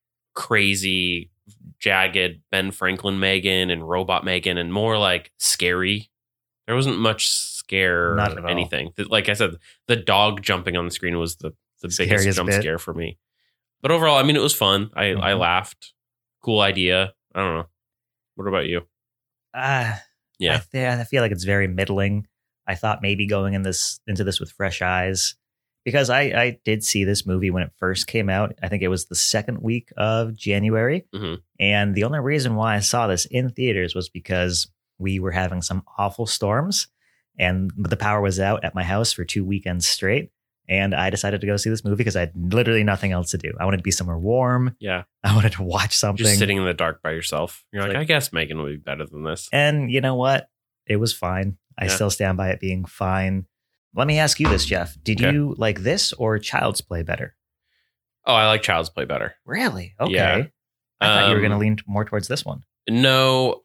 S2: crazy, jagged Ben Franklin Megan and robot Megan and more like scary. There wasn't much scare
S1: Not
S2: or
S1: at all.
S2: anything. The- Like I said, the dog jumping on the screen was the, the biggest
S1: Scariest
S2: jump
S1: bit.
S2: scare for me. But overall, I mean, it was fun. I, I
S1: Mhm.
S2: laughed. Cool idea. I don't know. What about you?
S1: Uh,
S2: Yeah.
S1: I, th- I feel like it's very middling. I thought maybe going in this into this with fresh eyes, because I, I did see this movie when it first came out. I think it was the second week of January.
S2: Mhm.
S1: And the only reason why I saw this in theaters was because we were having some awful storms and the power was out at my house for two weekends straight. And I decided to go see this movie because I had literally nothing else to do. I wanted to be somewhere warm.
S2: Yeah.
S1: I wanted to watch something.
S2: Just sitting in the dark by yourself. You're like,
S1: Like-
S2: I guess Megan would be better than this.
S1: And you know what? It was fine. I
S2: Yeah.
S1: still stand by it being fine. Let me ask you this, Jeff. Did
S2: Okay.
S1: you like this or Child's Play better?
S2: Oh, I like Child's Play better.
S1: Really? Okay.
S2: Yeah.
S1: I thought you were
S2: Um,
S1: going to lean more towards this one.
S2: No,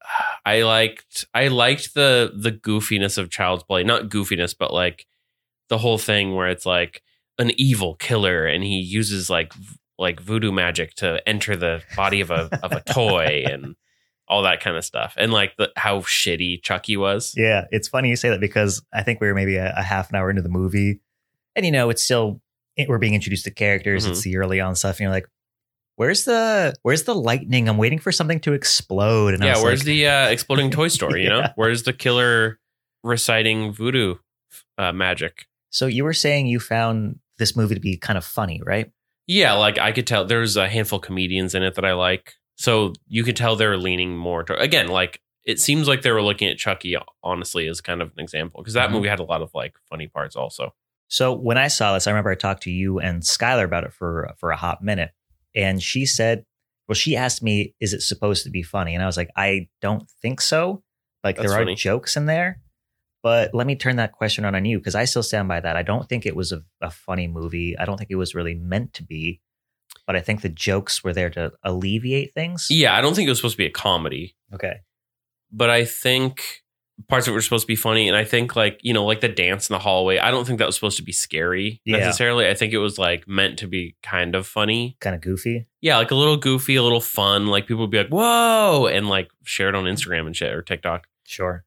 S2: I liked I liked the the goofiness of Child's Play. Not goofiness, but like the whole thing where it's like an evil killer and he uses like v- like voodoo magic to enter the body of a of a toy and all that kind of stuff. And like the how shitty Chucky was.
S1: Yeah, it's funny you say that because I think we were maybe a, a half an hour into the movie, and you know, it's still it, we're being introduced to characters.
S2: Mhm.
S1: It's the early on stuff, and you're like, "Where's the Where's the lightning? I'm waiting for something to explode." And I
S2: Yeah,
S1: was
S2: where's
S1: like,
S2: the uh, exploding toy store, you know?
S1: Yeah.
S2: Where's the killer reciting voodoo uh, magic?
S1: So you were saying you found this movie to be kind of funny, right?
S2: Yeah, like I could tell there's a handful of comedians in it that I like. So you could tell they're leaning more to, again, like it seems like they were looking at Chucky, honestly, as kind of an example, because that
S1: Mhm.
S2: movie had a lot of like funny parts also.
S1: So when I saw this, I remember I talked to you and Skylar about it for for a hot minute, and she said, "Well, she asked me, is it supposed to be funny?" And I was like, "I don't think so. Like
S2: That's
S1: there are
S2: funny.
S1: jokes in there." But let me turn that question on on you because I still stand by that. I don't think it was a, a funny movie. I don't think it was really meant to be. But I think the jokes were there to alleviate things.
S2: Yeah, I don't think it was supposed to be a comedy,
S1: Okay.
S2: but I think parts of it were supposed to be funny. And I think like, you know, like the dance in the hallway, I don't think that was supposed to be scary
S1: Yeah.
S2: necessarily. I think it was like meant to be kind of funny.
S1: Kind of goofy.
S2: Yeah, like a little goofy, a little fun. Like people would be like, whoa, and like share it on Instagram and shit or TikTok.
S1: Sure.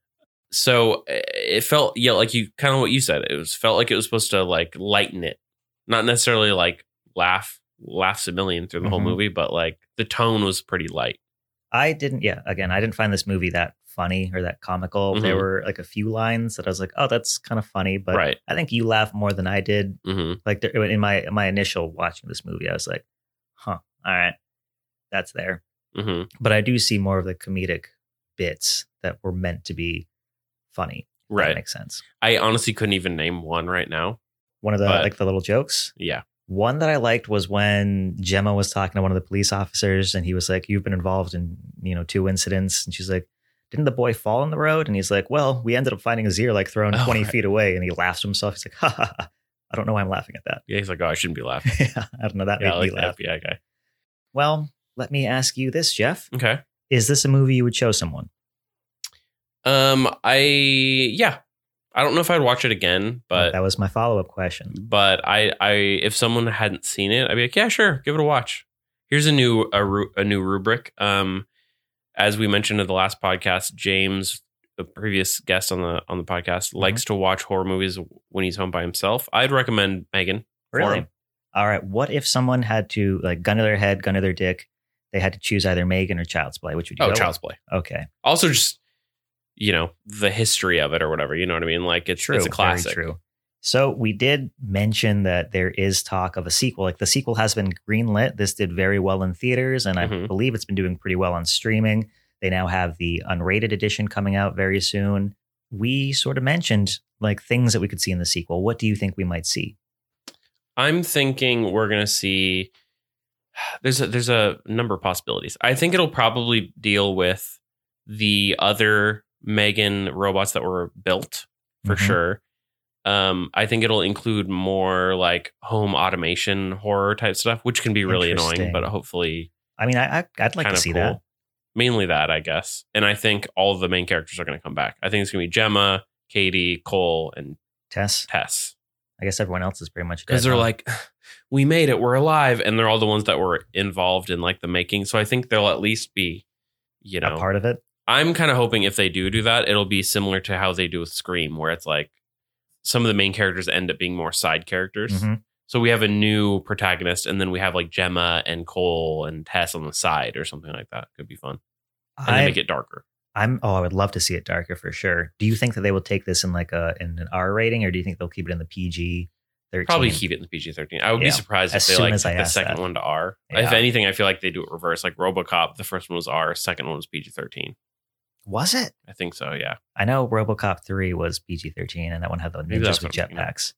S2: So it felt, yeah, like you kind of what you said. It was felt like it was supposed to like lighten it, not necessarily like laugh, laughs a million through the whole
S1: Mhm.
S2: movie, but like the tone was pretty light.
S1: I didn't, yeah, again, I didn't find this movie that funny or that comical. There
S2: Mhm.
S1: were like a few lines that I was like, oh, that's kind of funny. But
S2: Right.
S1: I think you laughed more than I did.
S2: hmm
S1: Like there, in my my initial watching this movie, I was like, huh, all right, that's there.
S2: hmm
S1: But I do see more of the comedic bits that were meant to be funny. If That
S2: Right.
S1: makes sense.
S2: I honestly couldn't even name one right now.
S1: One of the
S2: But-
S1: like the little jokes.
S2: Yeah.
S1: One that I liked was when Gemma was talking to one of the police officers and he was like, you've been involved in, you know, two incidents. And she's like, didn't the boy fall in the road? And he's like, well, we ended up finding his ear like thrown
S2: Oh,
S1: twenty
S2: right.
S1: feet away. And he laughs to himself. He's like, ha ha ha. I don't know why I'm laughing at that.
S2: Yeah. He's like, oh, I shouldn't be laughing.
S1: Yeah, I don't know. That
S2: yeah, I
S1: made
S2: like
S1: me
S2: the
S1: laugh.
S2: F B I guy.
S1: Well, let me ask you this, Jeff.
S2: Okay.
S1: Is this a movie you would show someone?
S2: Um, I, yeah. I don't know if I'd watch it again, but
S1: that was my follow-up question.
S2: but I, I, if someone hadn't seen it, I'd be like, yeah, sure, give it a watch. Here's a new, a, ru- a new rubric. Um, as we mentioned in the last podcast, James, a previous guest on the on the podcast,
S1: Mm-hmm.
S2: likes to watch horror movies when he's home by himself. I'd recommend Megan. for
S1: Really?
S2: him.
S1: All right. What if someone had to like gun to their head, gun to their dick? They had to choose either Megan or Child's Play. Which would you
S2: Oh,
S1: go
S2: Child's Play.
S1: with? Okay.
S2: Also, just you know the history of it or whatever. You know what I mean? Like it's
S1: True.
S2: it's a classic.
S1: Very true. So we did mention that there is talk of a sequel. Like the sequel has been greenlit. This did very well in theaters, and I
S2: Mhm.
S1: believe it's been doing pretty well on streaming. They now have the unrated edition coming out very soon. We sort of mentioned like things that we could see in the sequel. What do you think we might see?
S2: I'm thinking we're gonna see. There's a there's a number of possibilities. I think it'll probably deal with the other Megan robots that were built for
S1: Mhm.
S2: sure. Um, I think it'll include more like home automation horror type stuff, which can be really annoying,
S1: Interesting.
S2: but hopefully
S1: I mean, I, I I'd like
S2: kind
S1: to
S2: of
S1: see
S2: cool.
S1: that.
S2: Mainly that, I guess. And I think all of the main characters are going to come back. I think it's going to be Gemma, Katie, Cole, and
S1: Tess.
S2: Tess.
S1: I guess everyone else is pretty much dead.
S2: Because they're
S1: huh?
S2: like, we made it, we're alive, and they're all the ones that were involved in like the making. So I think they'll at least be, you know,
S1: a part of it.
S2: I'm kind of hoping if they do do that, it'll be similar to how they do with Scream, where it's like some of the main characters end up being more side characters.
S1: Mm-hmm.
S2: So we have a new protagonist, and then we have like Gemma and Cole and Tess on the side or something like that. Could be fun. And
S1: I,
S2: then make it darker.
S1: I'm oh, I would love to see it darker for sure. Do you think that they will take this in like a in an R rating, or do you think they'll keep it in the P G thirteen?
S2: Probably keep it in the P G thirteen. I would
S1: Yeah.
S2: be surprised
S1: As
S2: if they
S1: soon
S2: like
S1: as I
S2: took the
S1: asked
S2: second
S1: that.
S2: one to R.
S1: Yeah.
S2: If anything, I feel like they do it reverse. Like RoboCop, the first one was R, second one was P G thirteen.
S1: Was it?
S2: I think so. Yeah.
S1: I know RoboCop three was P G thirteen, and that one had the
S2: Maybe
S1: ninjas
S2: that's
S1: with
S2: what I'm thinking of.
S1: jetpacks.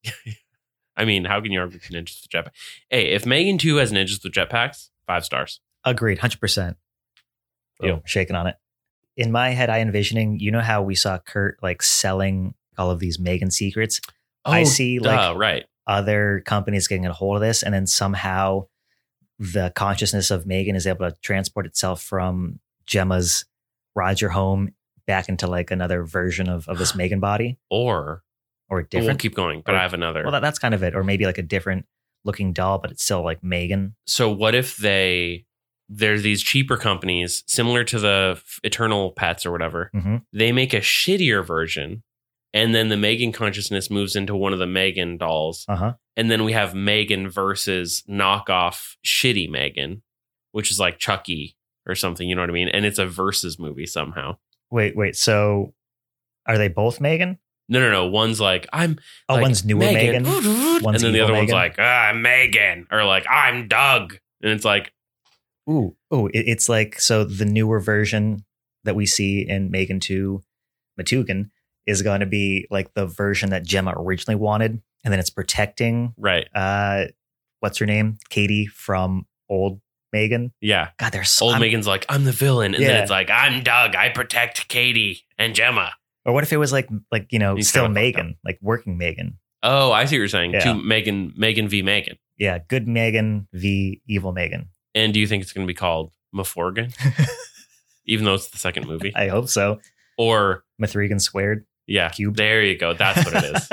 S2: I mean, how can you argue with ninjas with jetpacks? Hey, if Megan two has ninjas with jetpacks, five stars.
S1: Agreed, one hundred percent.
S2: Boom.
S1: Oh, shaking on it. In my head, I envisioning, you know how we saw Kurt like selling all of these Megan secrets? I see
S2: duh,
S1: like
S2: right.
S1: other companies getting a hold of this, and then somehow the consciousness of Megan is able to transport itself from Gemma's Roger home back into like another version of, of this Megan body,
S2: Or
S1: or
S2: we'll
S1: different.
S2: keep going, but
S1: or-
S2: I have another.
S1: Well, that, that's kind of it. Or maybe like a different looking doll, but it's still like Megan.
S2: So what if they there's these cheaper companies similar to the Eternal Pets or whatever.
S1: Mm-hmm.
S2: They make a shittier version, and then the Megan consciousness moves into one of the Megan dolls,
S1: Uh huh.
S2: and then we have Megan versus knockoff shitty Megan, which is like Chucky or something. You know what I mean? And it's a versus movie somehow.
S1: Wait, wait. So are they both Megan?
S2: No, no, no. One's like I'm.
S1: Oh,
S2: like,
S1: one's newer Megan.
S2: and
S1: One's
S2: then the
S1: evil
S2: other one's
S1: Megan.
S2: like ah, I'm Megan, or like I'm Doug, and it's like.
S1: Ooh, ooh, it, it's like, so the newer version that we see in Megan two Matugan is going to be like the version that Gemma originally wanted. And then it's protecting,
S2: Right.
S1: uh, what's her name? Katie from old Megan.
S2: Yeah.
S1: God, there's so
S2: Old
S1: I'm-
S2: Megan's like, I'm the villain. And then
S1: Yeah.
S2: it's like, I'm Doug. I protect Katie and Gemma.
S1: Or what if it was like, like, you know,
S2: He's
S1: still
S2: kinda fucked
S1: Megan, like working Megan.
S2: Oh, I see what you're saying.
S1: Yeah.
S2: To Megan, Megan v. Megan.
S1: Yeah. Good Megan v evil Megan.
S2: And do you think it's going to be called Maforgan? Even though it's the second movie?
S1: I hope so.
S2: Or,
S1: Mithrigan squared.
S2: yeah,
S1: Cubed.
S2: there you go. That's what it is.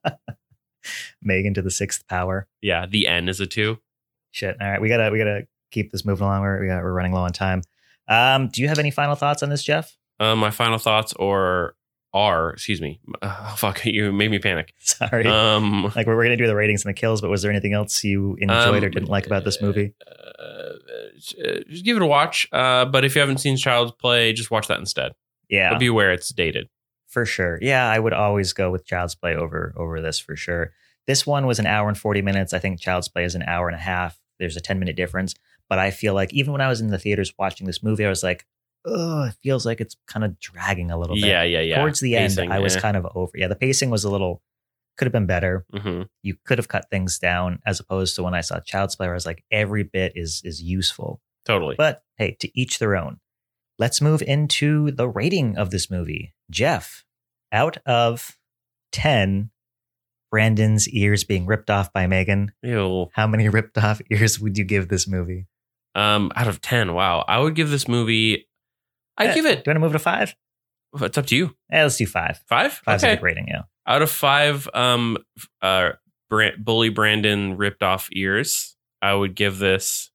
S1: Megan to the sixth power.
S2: Yeah, the N is a two.
S1: Shit. All right. We gotta, we gotta keep this moving along. We're, we got, we're running low on time. Um, do you have any final thoughts on this, Jeff?
S2: Uh, my final thoughts or are, excuse me. Oh, fuck, you made me panic.
S1: Sorry.
S2: Um,
S1: like we're, we're going to do the ratings and the kills, but was there anything else you enjoyed
S2: Um,
S1: or didn't like about this movie?
S2: uh, just give it a watch. Uh, but if you haven't seen Child's Play, just watch that instead.
S1: Yeah,
S2: But be aware it's dated.
S1: for sure. Yeah, I would always go with Child's Play over over this for sure. This one was an hour and forty minutes. I think Child's Play is an hour and a half. There's a ten minute difference. But I feel like even when I was in the theaters watching this movie, I was like, oh, it feels like it's kind of dragging a little bit.
S2: Yeah, yeah, yeah.
S1: Towards the
S2: Pacing,
S1: end, I was
S2: yeah.
S1: kind of over. Yeah, the pacing was a little, could have been better.
S2: Mhm.
S1: You could have cut things down as opposed to when I saw Child's Play, where I was like, every bit is is useful.
S2: Totally.
S1: But hey, to each their own. Let's move into the rating of this movie. Jeff, out of ten, Brandon's ears being ripped off by Megan,
S2: Ew.
S1: how many ripped off ears would you give this movie?
S2: Um, out of ten, wow. I would give this movie, I'd
S1: Uh,
S2: give it,
S1: Do you want to move to five?
S2: it's up to you.
S1: Yeah, let's do five.
S2: Five?
S1: Five's
S2: okay.
S1: a good rating, yeah.
S2: Out of five, um, uh, Bra- Bully Brandon ripped off ears, I would give this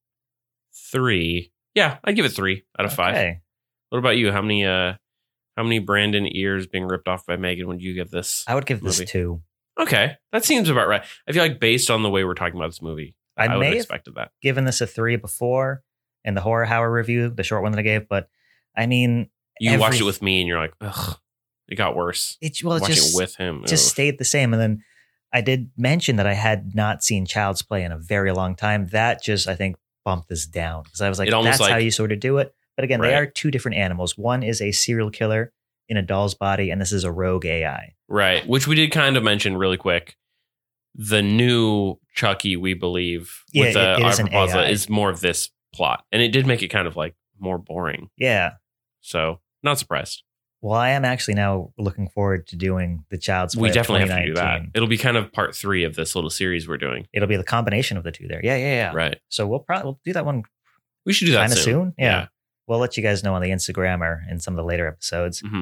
S2: three. Yeah, I'd give it three out of five.
S1: Okay.
S2: What about you? How many, uh, how many Brandon ears being ripped off by Megan would you give this?
S1: I would give this
S2: movie?
S1: two.
S2: Okay, that seems about right. I feel like based on the way we're talking about this movie,
S1: I,
S2: I, would
S1: may
S2: have
S1: have
S2: expected that.
S1: given this a three before in the Horror Hour review, the short one that I gave, but I mean,
S2: You
S1: every-
S2: watched it with me, and you're like, ugh, it got worse.
S1: it, well, it
S2: Watching
S1: just,
S2: it with him,
S1: just
S2: ugh.
S1: stayed the same. And then I did mention that I had not seen Child's Play in a very long time. That just, I think, bumped this down because I was like,
S2: It almost
S1: that's how
S2: like-
S1: you sort of do it. But again, they
S2: Right.
S1: are two different animals. One is a serial killer in a doll's body, and this is a rogue A I.
S2: Right, which we did kind of mention really quick. The new Chucky, we believe,
S1: Yeah,
S2: with the
S1: it- it is an
S2: Aubrey Plaza
S1: A I.
S2: is more of this plot, and it did make it kind of like more boring.
S1: Yeah.
S2: So not surprised.
S1: Well, I am actually now looking forward to doing the Child's Play.
S2: We
S1: of
S2: definitely have to do that.
S1: twenty nineteen.
S2: It'll be kind of part three of this little series we're doing.
S1: It'll be the combination of the two there. Yeah, yeah, yeah.
S2: Right.
S1: So we'll probably we'll do that one
S2: We should do that
S1: kind of
S2: soon.
S1: soon. Yeah. We'll let you guys know on the Instagram or in some of the later episodes.
S2: hmm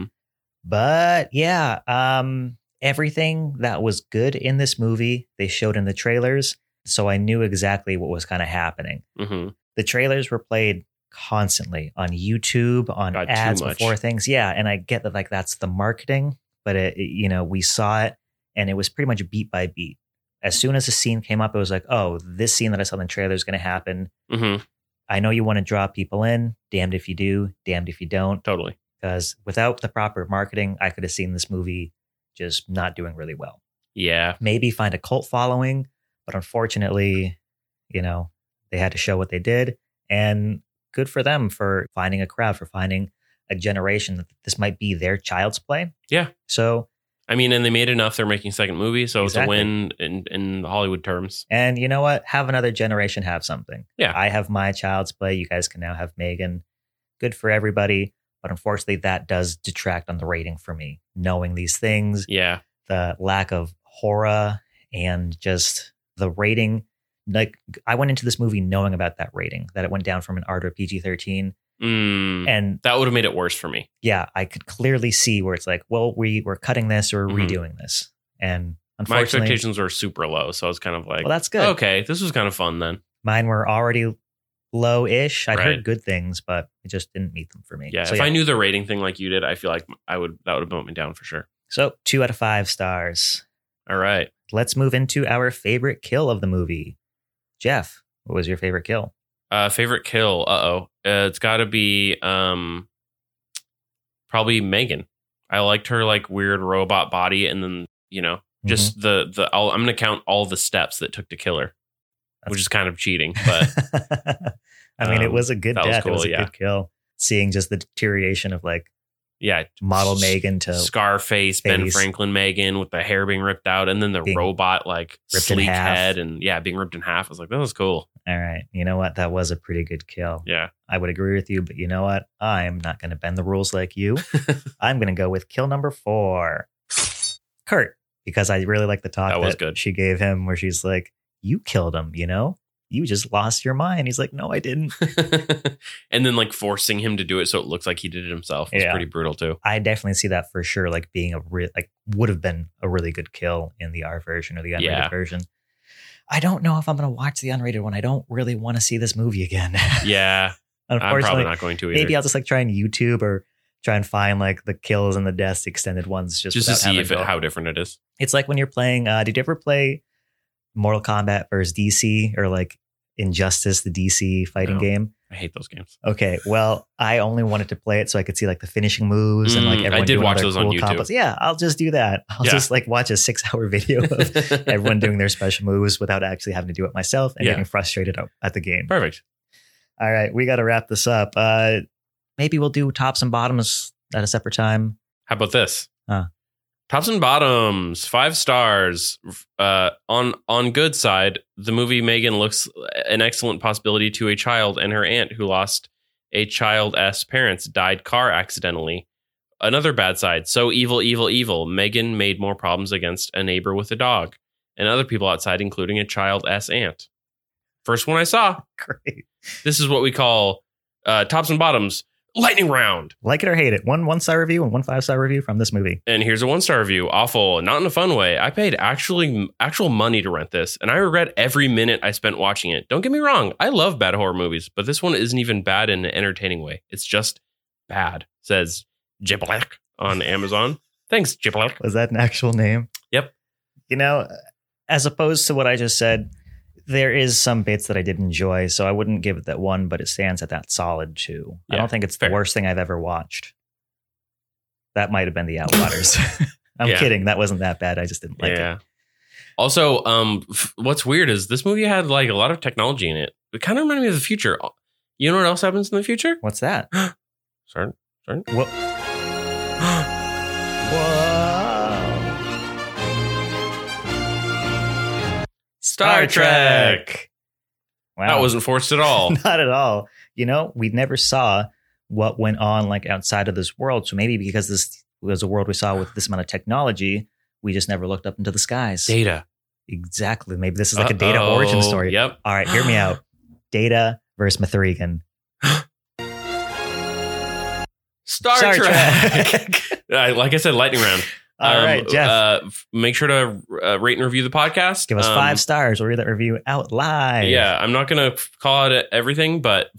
S1: But yeah, um, everything that was good in this movie, they showed in the trailers. So I knew exactly what was kind of happening.
S2: hmm
S1: The trailers were played constantly on YouTube, on
S2: God, too
S1: ads
S2: much.
S1: before things. Yeah. And I get that like that's the marketing, but it, it, you know, we saw it and it was pretty much beat by beat. As soon as a scene came up, it was like, oh, this scene that I saw in the trailer is going to happen.
S2: Mm-hmm.
S1: I know you want to draw people in. Damned if you do, damned if you don't.
S2: Totally.
S1: Because without the proper marketing, I could have seen this movie just not doing really well.
S2: Yeah.
S1: Maybe find a cult following, but unfortunately, you know, they had to show what they did. And good for them for finding a crowd, for finding a generation that this might be their child's play.
S2: Yeah.
S1: So,
S2: I mean, and they made enough. They're making a second movie, so
S1: Exactly.
S2: it's a win in, in Hollywood terms.
S1: and you know what? Have another generation have something.
S2: Yeah.
S1: I have my child's play. You guys can now have Megan. Good for everybody. But unfortunately, that does detract on the rating for me. Knowing these things,
S2: Yeah.
S1: the lack of horror and just the rating. Like I went into this movie knowing about that rating, that it went down from an R to a P G thirteen.
S2: Mm,
S1: And
S2: that would have made it worse for me.
S1: yeah, I could clearly see where it's like, well, we, we're cutting this or
S2: Mhm.
S1: redoing this. And
S2: My
S1: unfortunately,
S2: expectations were super low, so I was kind of like,
S1: well, that's good.
S2: okay, this was kind of fun then.
S1: Mine were already low-ish. I'd
S2: Right.
S1: heard good things, but it just didn't meet them for me.
S2: Yeah,
S1: So,
S2: if I knew the rating thing like you did, I feel like I would that would have bumped me down for sure.
S1: So two out of five stars.
S2: All right.
S1: Let's move into our favorite kill of the movie. Jeff, what was your favorite kill?
S2: Uh, favorite kill. Uh-oh. Uh, it's got to be um, probably Megan. I liked her like weird robot body, and then you know just the the. I'll, I'm gonna count all the steps that took to kill her, which is kind of cheating, but
S1: I mean, it
S2: um,
S1: was a good
S2: that was
S1: death.
S2: cool,
S1: it was a
S2: yeah.
S1: good kill. Seeing just the deterioration of like
S2: yeah,
S1: model
S2: S-
S1: Megan to
S2: Scarface, Ben
S1: face.
S2: Franklin, Megan with the hair being ripped out, and then the
S1: Being
S2: robot like
S1: ripped in
S2: sleek
S1: half.
S2: head, and yeah, being ripped in half. I was like, that was cool.
S1: all right. You know what? That was a pretty good kill.
S2: Yeah.
S1: I would agree with you, but you know what? I'm not going to bend the rules like you. I'm going to go with kill number four, Kurt, because I really like the talk
S2: That
S1: that,
S2: was good.
S1: she gave him where she's like, you killed him, you know? You just lost your mind. He's like, no, I didn't.
S2: And then like forcing him to do it so it looks like he did it himself was
S1: Yeah.
S2: pretty brutal too.
S1: I definitely see that for sure, like being a real, like would have been a really good kill in the R version or the unrated
S2: Yeah.
S1: version. I don't know if I'm going to watch the unrated one. I don't really want to see this movie again.
S2: Yeah. I'm
S1: Unfortunately,
S2: probably not going to either.
S1: maybe I'll just like try and YouTube or try and find like the kills and the deaths, the extended ones, just,
S2: just to
S1: without
S2: see
S1: having
S2: if
S1: to
S2: it,
S1: go.
S2: how different it is.
S1: It's like when you're playing. Uh, did you ever play Mortal Kombat versus D C or like Injustice, the D C fighting
S2: No.
S1: game?
S2: I hate those games.
S1: Okay, well, I only wanted to play it so I could see like the finishing moves and like
S2: Mm, I
S1: everyone
S2: did
S1: doing
S2: watch
S1: all their
S2: those on
S1: cool
S2: YouTube.
S1: combos. Yeah, I'll just do that. I'll
S2: Yeah.
S1: just like watch a six-hour video of everyone doing their special moves without actually having to do it myself and
S2: Yeah.
S1: getting frustrated at- at the game.
S2: Perfect.
S1: All right, we got to wrap this up. Uh, maybe we'll do tops and bottoms at a separate time.
S2: How about this?
S1: Huh.
S2: Tops and bottoms, five stars. Uh, on on good side, the movie Megan looks an excellent possibility to a child and her aunt who lost a child-s parents, died car accidentally. Another bad side, so evil, evil, evil. Megan made more problems against a neighbor with a dog and other people outside, including a child-s aunt. First one I saw.
S1: Great.
S2: This is what we call uh, tops and bottoms. Lightning round.
S1: Like it or hate it. One one star review and one five star review from this movie.
S2: And here's a one star review. Awful, not in a fun way. I paid actually actual money to rent this, and I regret every minute I spent watching it. Don't get me wrong, I love bad horror movies, but this one isn't even bad in an entertaining way. It's just bad. Says Jiblek on Amazon. Thanks, Jiblek.
S1: Was that an actual name?
S2: Yep.
S1: You know, as opposed to what I just said, there is some bits that I did enjoy, so I wouldn't give it that one, but it stands at that solid two. I
S2: Yeah,
S1: don't think it's
S2: fair.
S1: the worst thing I've ever watched. That might have been the Outwaters. I'm
S2: Yeah.
S1: kidding. That wasn't that bad. I just didn't like
S2: yeah.
S1: it.
S2: Also, um, f- what's weird is this movie had like a lot of technology in it. It kind of reminded me of the future. You know what else happens in the future?
S1: What's that?
S2: Sorry, sorry.
S1: Whoa.
S2: Star Trek.
S1: Wow.
S2: That wasn't forced at all.
S1: Not at all. You know, we never saw what went on like outside of this world. So maybe because this was a world we saw with this amount of technology, we just never looked up into the skies.
S2: Data.
S1: Exactly. Maybe this is like a Data
S2: Uh-oh.
S1: origin story.
S2: Yep.
S1: All right, hear me out. Data versus Mithrigan.
S2: Star,
S1: Star
S2: Trek.
S1: Trek.
S2: Uh, like I said, lightning round.
S1: All right, Jeff.
S2: Uh, f- make sure to uh, rate and review the podcast.
S1: Give us
S2: Um,
S1: five stars. We'll read that review out live.
S2: Yeah, I'm not going to call out everything, but f-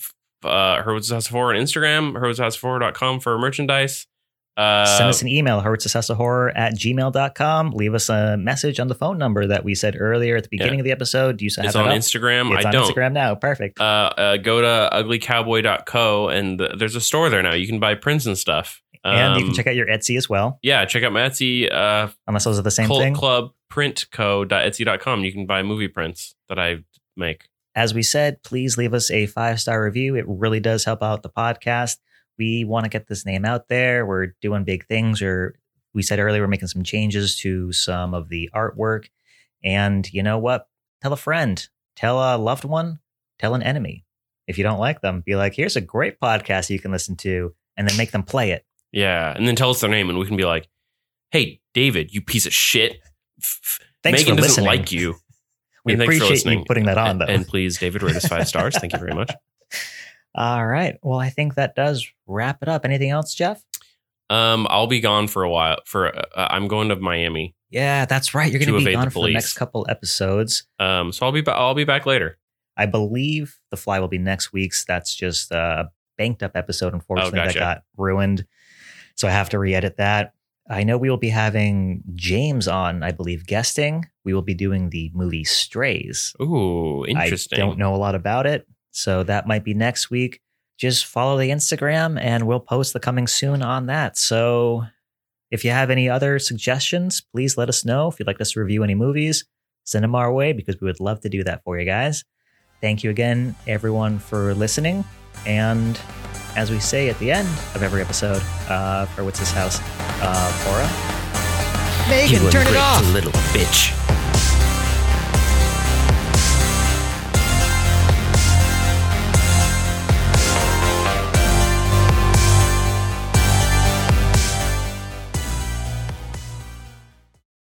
S2: uh, Hurwitz's House of Horror on Instagram, hurwitz's house of horror dot com for merchandise. Uh,
S1: Send us an email, hurwitz's house of horror at gmail dot com. Leave us a message on the phone number that we said earlier at the beginning
S2: Yeah.
S1: of the episode. Do you still have
S2: It's
S1: that
S2: on
S1: up?
S2: Instagram.
S1: It's
S2: I
S1: on
S2: don't.
S1: Instagram now. Perfect.
S2: Uh, uh, go to ugly cowboy dot co and th- there's a store there now. You can buy prints and stuff.
S1: and you can
S2: Um,
S1: check out your Etsy as well,
S2: Yeah, check out my Etsy, uh,
S1: unless those are the same
S2: Cult
S1: thing.
S2: Club Print Co dot etsy dot com. You can buy movie prints that I make.
S1: As we said, please leave us a five-star review. It really does help out the podcast. We want to get this name out there. We're doing big things. Or we said earlier, we're making some changes to some of the artwork. And you know what? Tell a friend, tell a loved one, tell an enemy. If you don't like them, be like, here's a great podcast you can listen to, and then make them play it.
S2: Yeah, and then tell us their name, and we can be like, "Hey, David, you piece of shit. F-
S1: Thanks
S2: Megan
S1: for
S2: doesn't
S1: listening.
S2: like you."
S1: We
S2: And thanks for
S1: appreciate
S2: listening.
S1: you putting that on,
S2: And-
S1: though.
S2: And please, David, rate us five stars. Thank you very much.
S1: All right. Well, I think that does wrap it up. Anything else, Jeff?
S2: Um, I'll be gone for a while. For uh, I'm going to Miami.
S1: Yeah, that's right. You're going
S2: To
S1: to be
S2: evade
S1: gone
S2: the
S1: for the
S2: police.
S1: next couple episodes.
S2: Um, so I'll be ba- I'll be back later.
S1: I believe The Fly will be next week's. That's just a banked up episode, unfortunately,
S2: Oh, gotcha.
S1: that got ruined. So I have to re-edit that. I know we will be having James on, I believe, guesting. We will be doing the movie Strays.
S2: Ooh, interesting.
S1: I don't know a lot about it, so that might be next week. Just follow the Instagram and we'll post the coming soon on that. So if you have any other suggestions, please let us know. If you'd like us to review any movies, send them our way because we would love to do that for you guys. Thank you again, everyone, for listening. And as we say at the end of every episode, uh, for What's This House, uh, Cora?
S2: You ungrateful little bitch.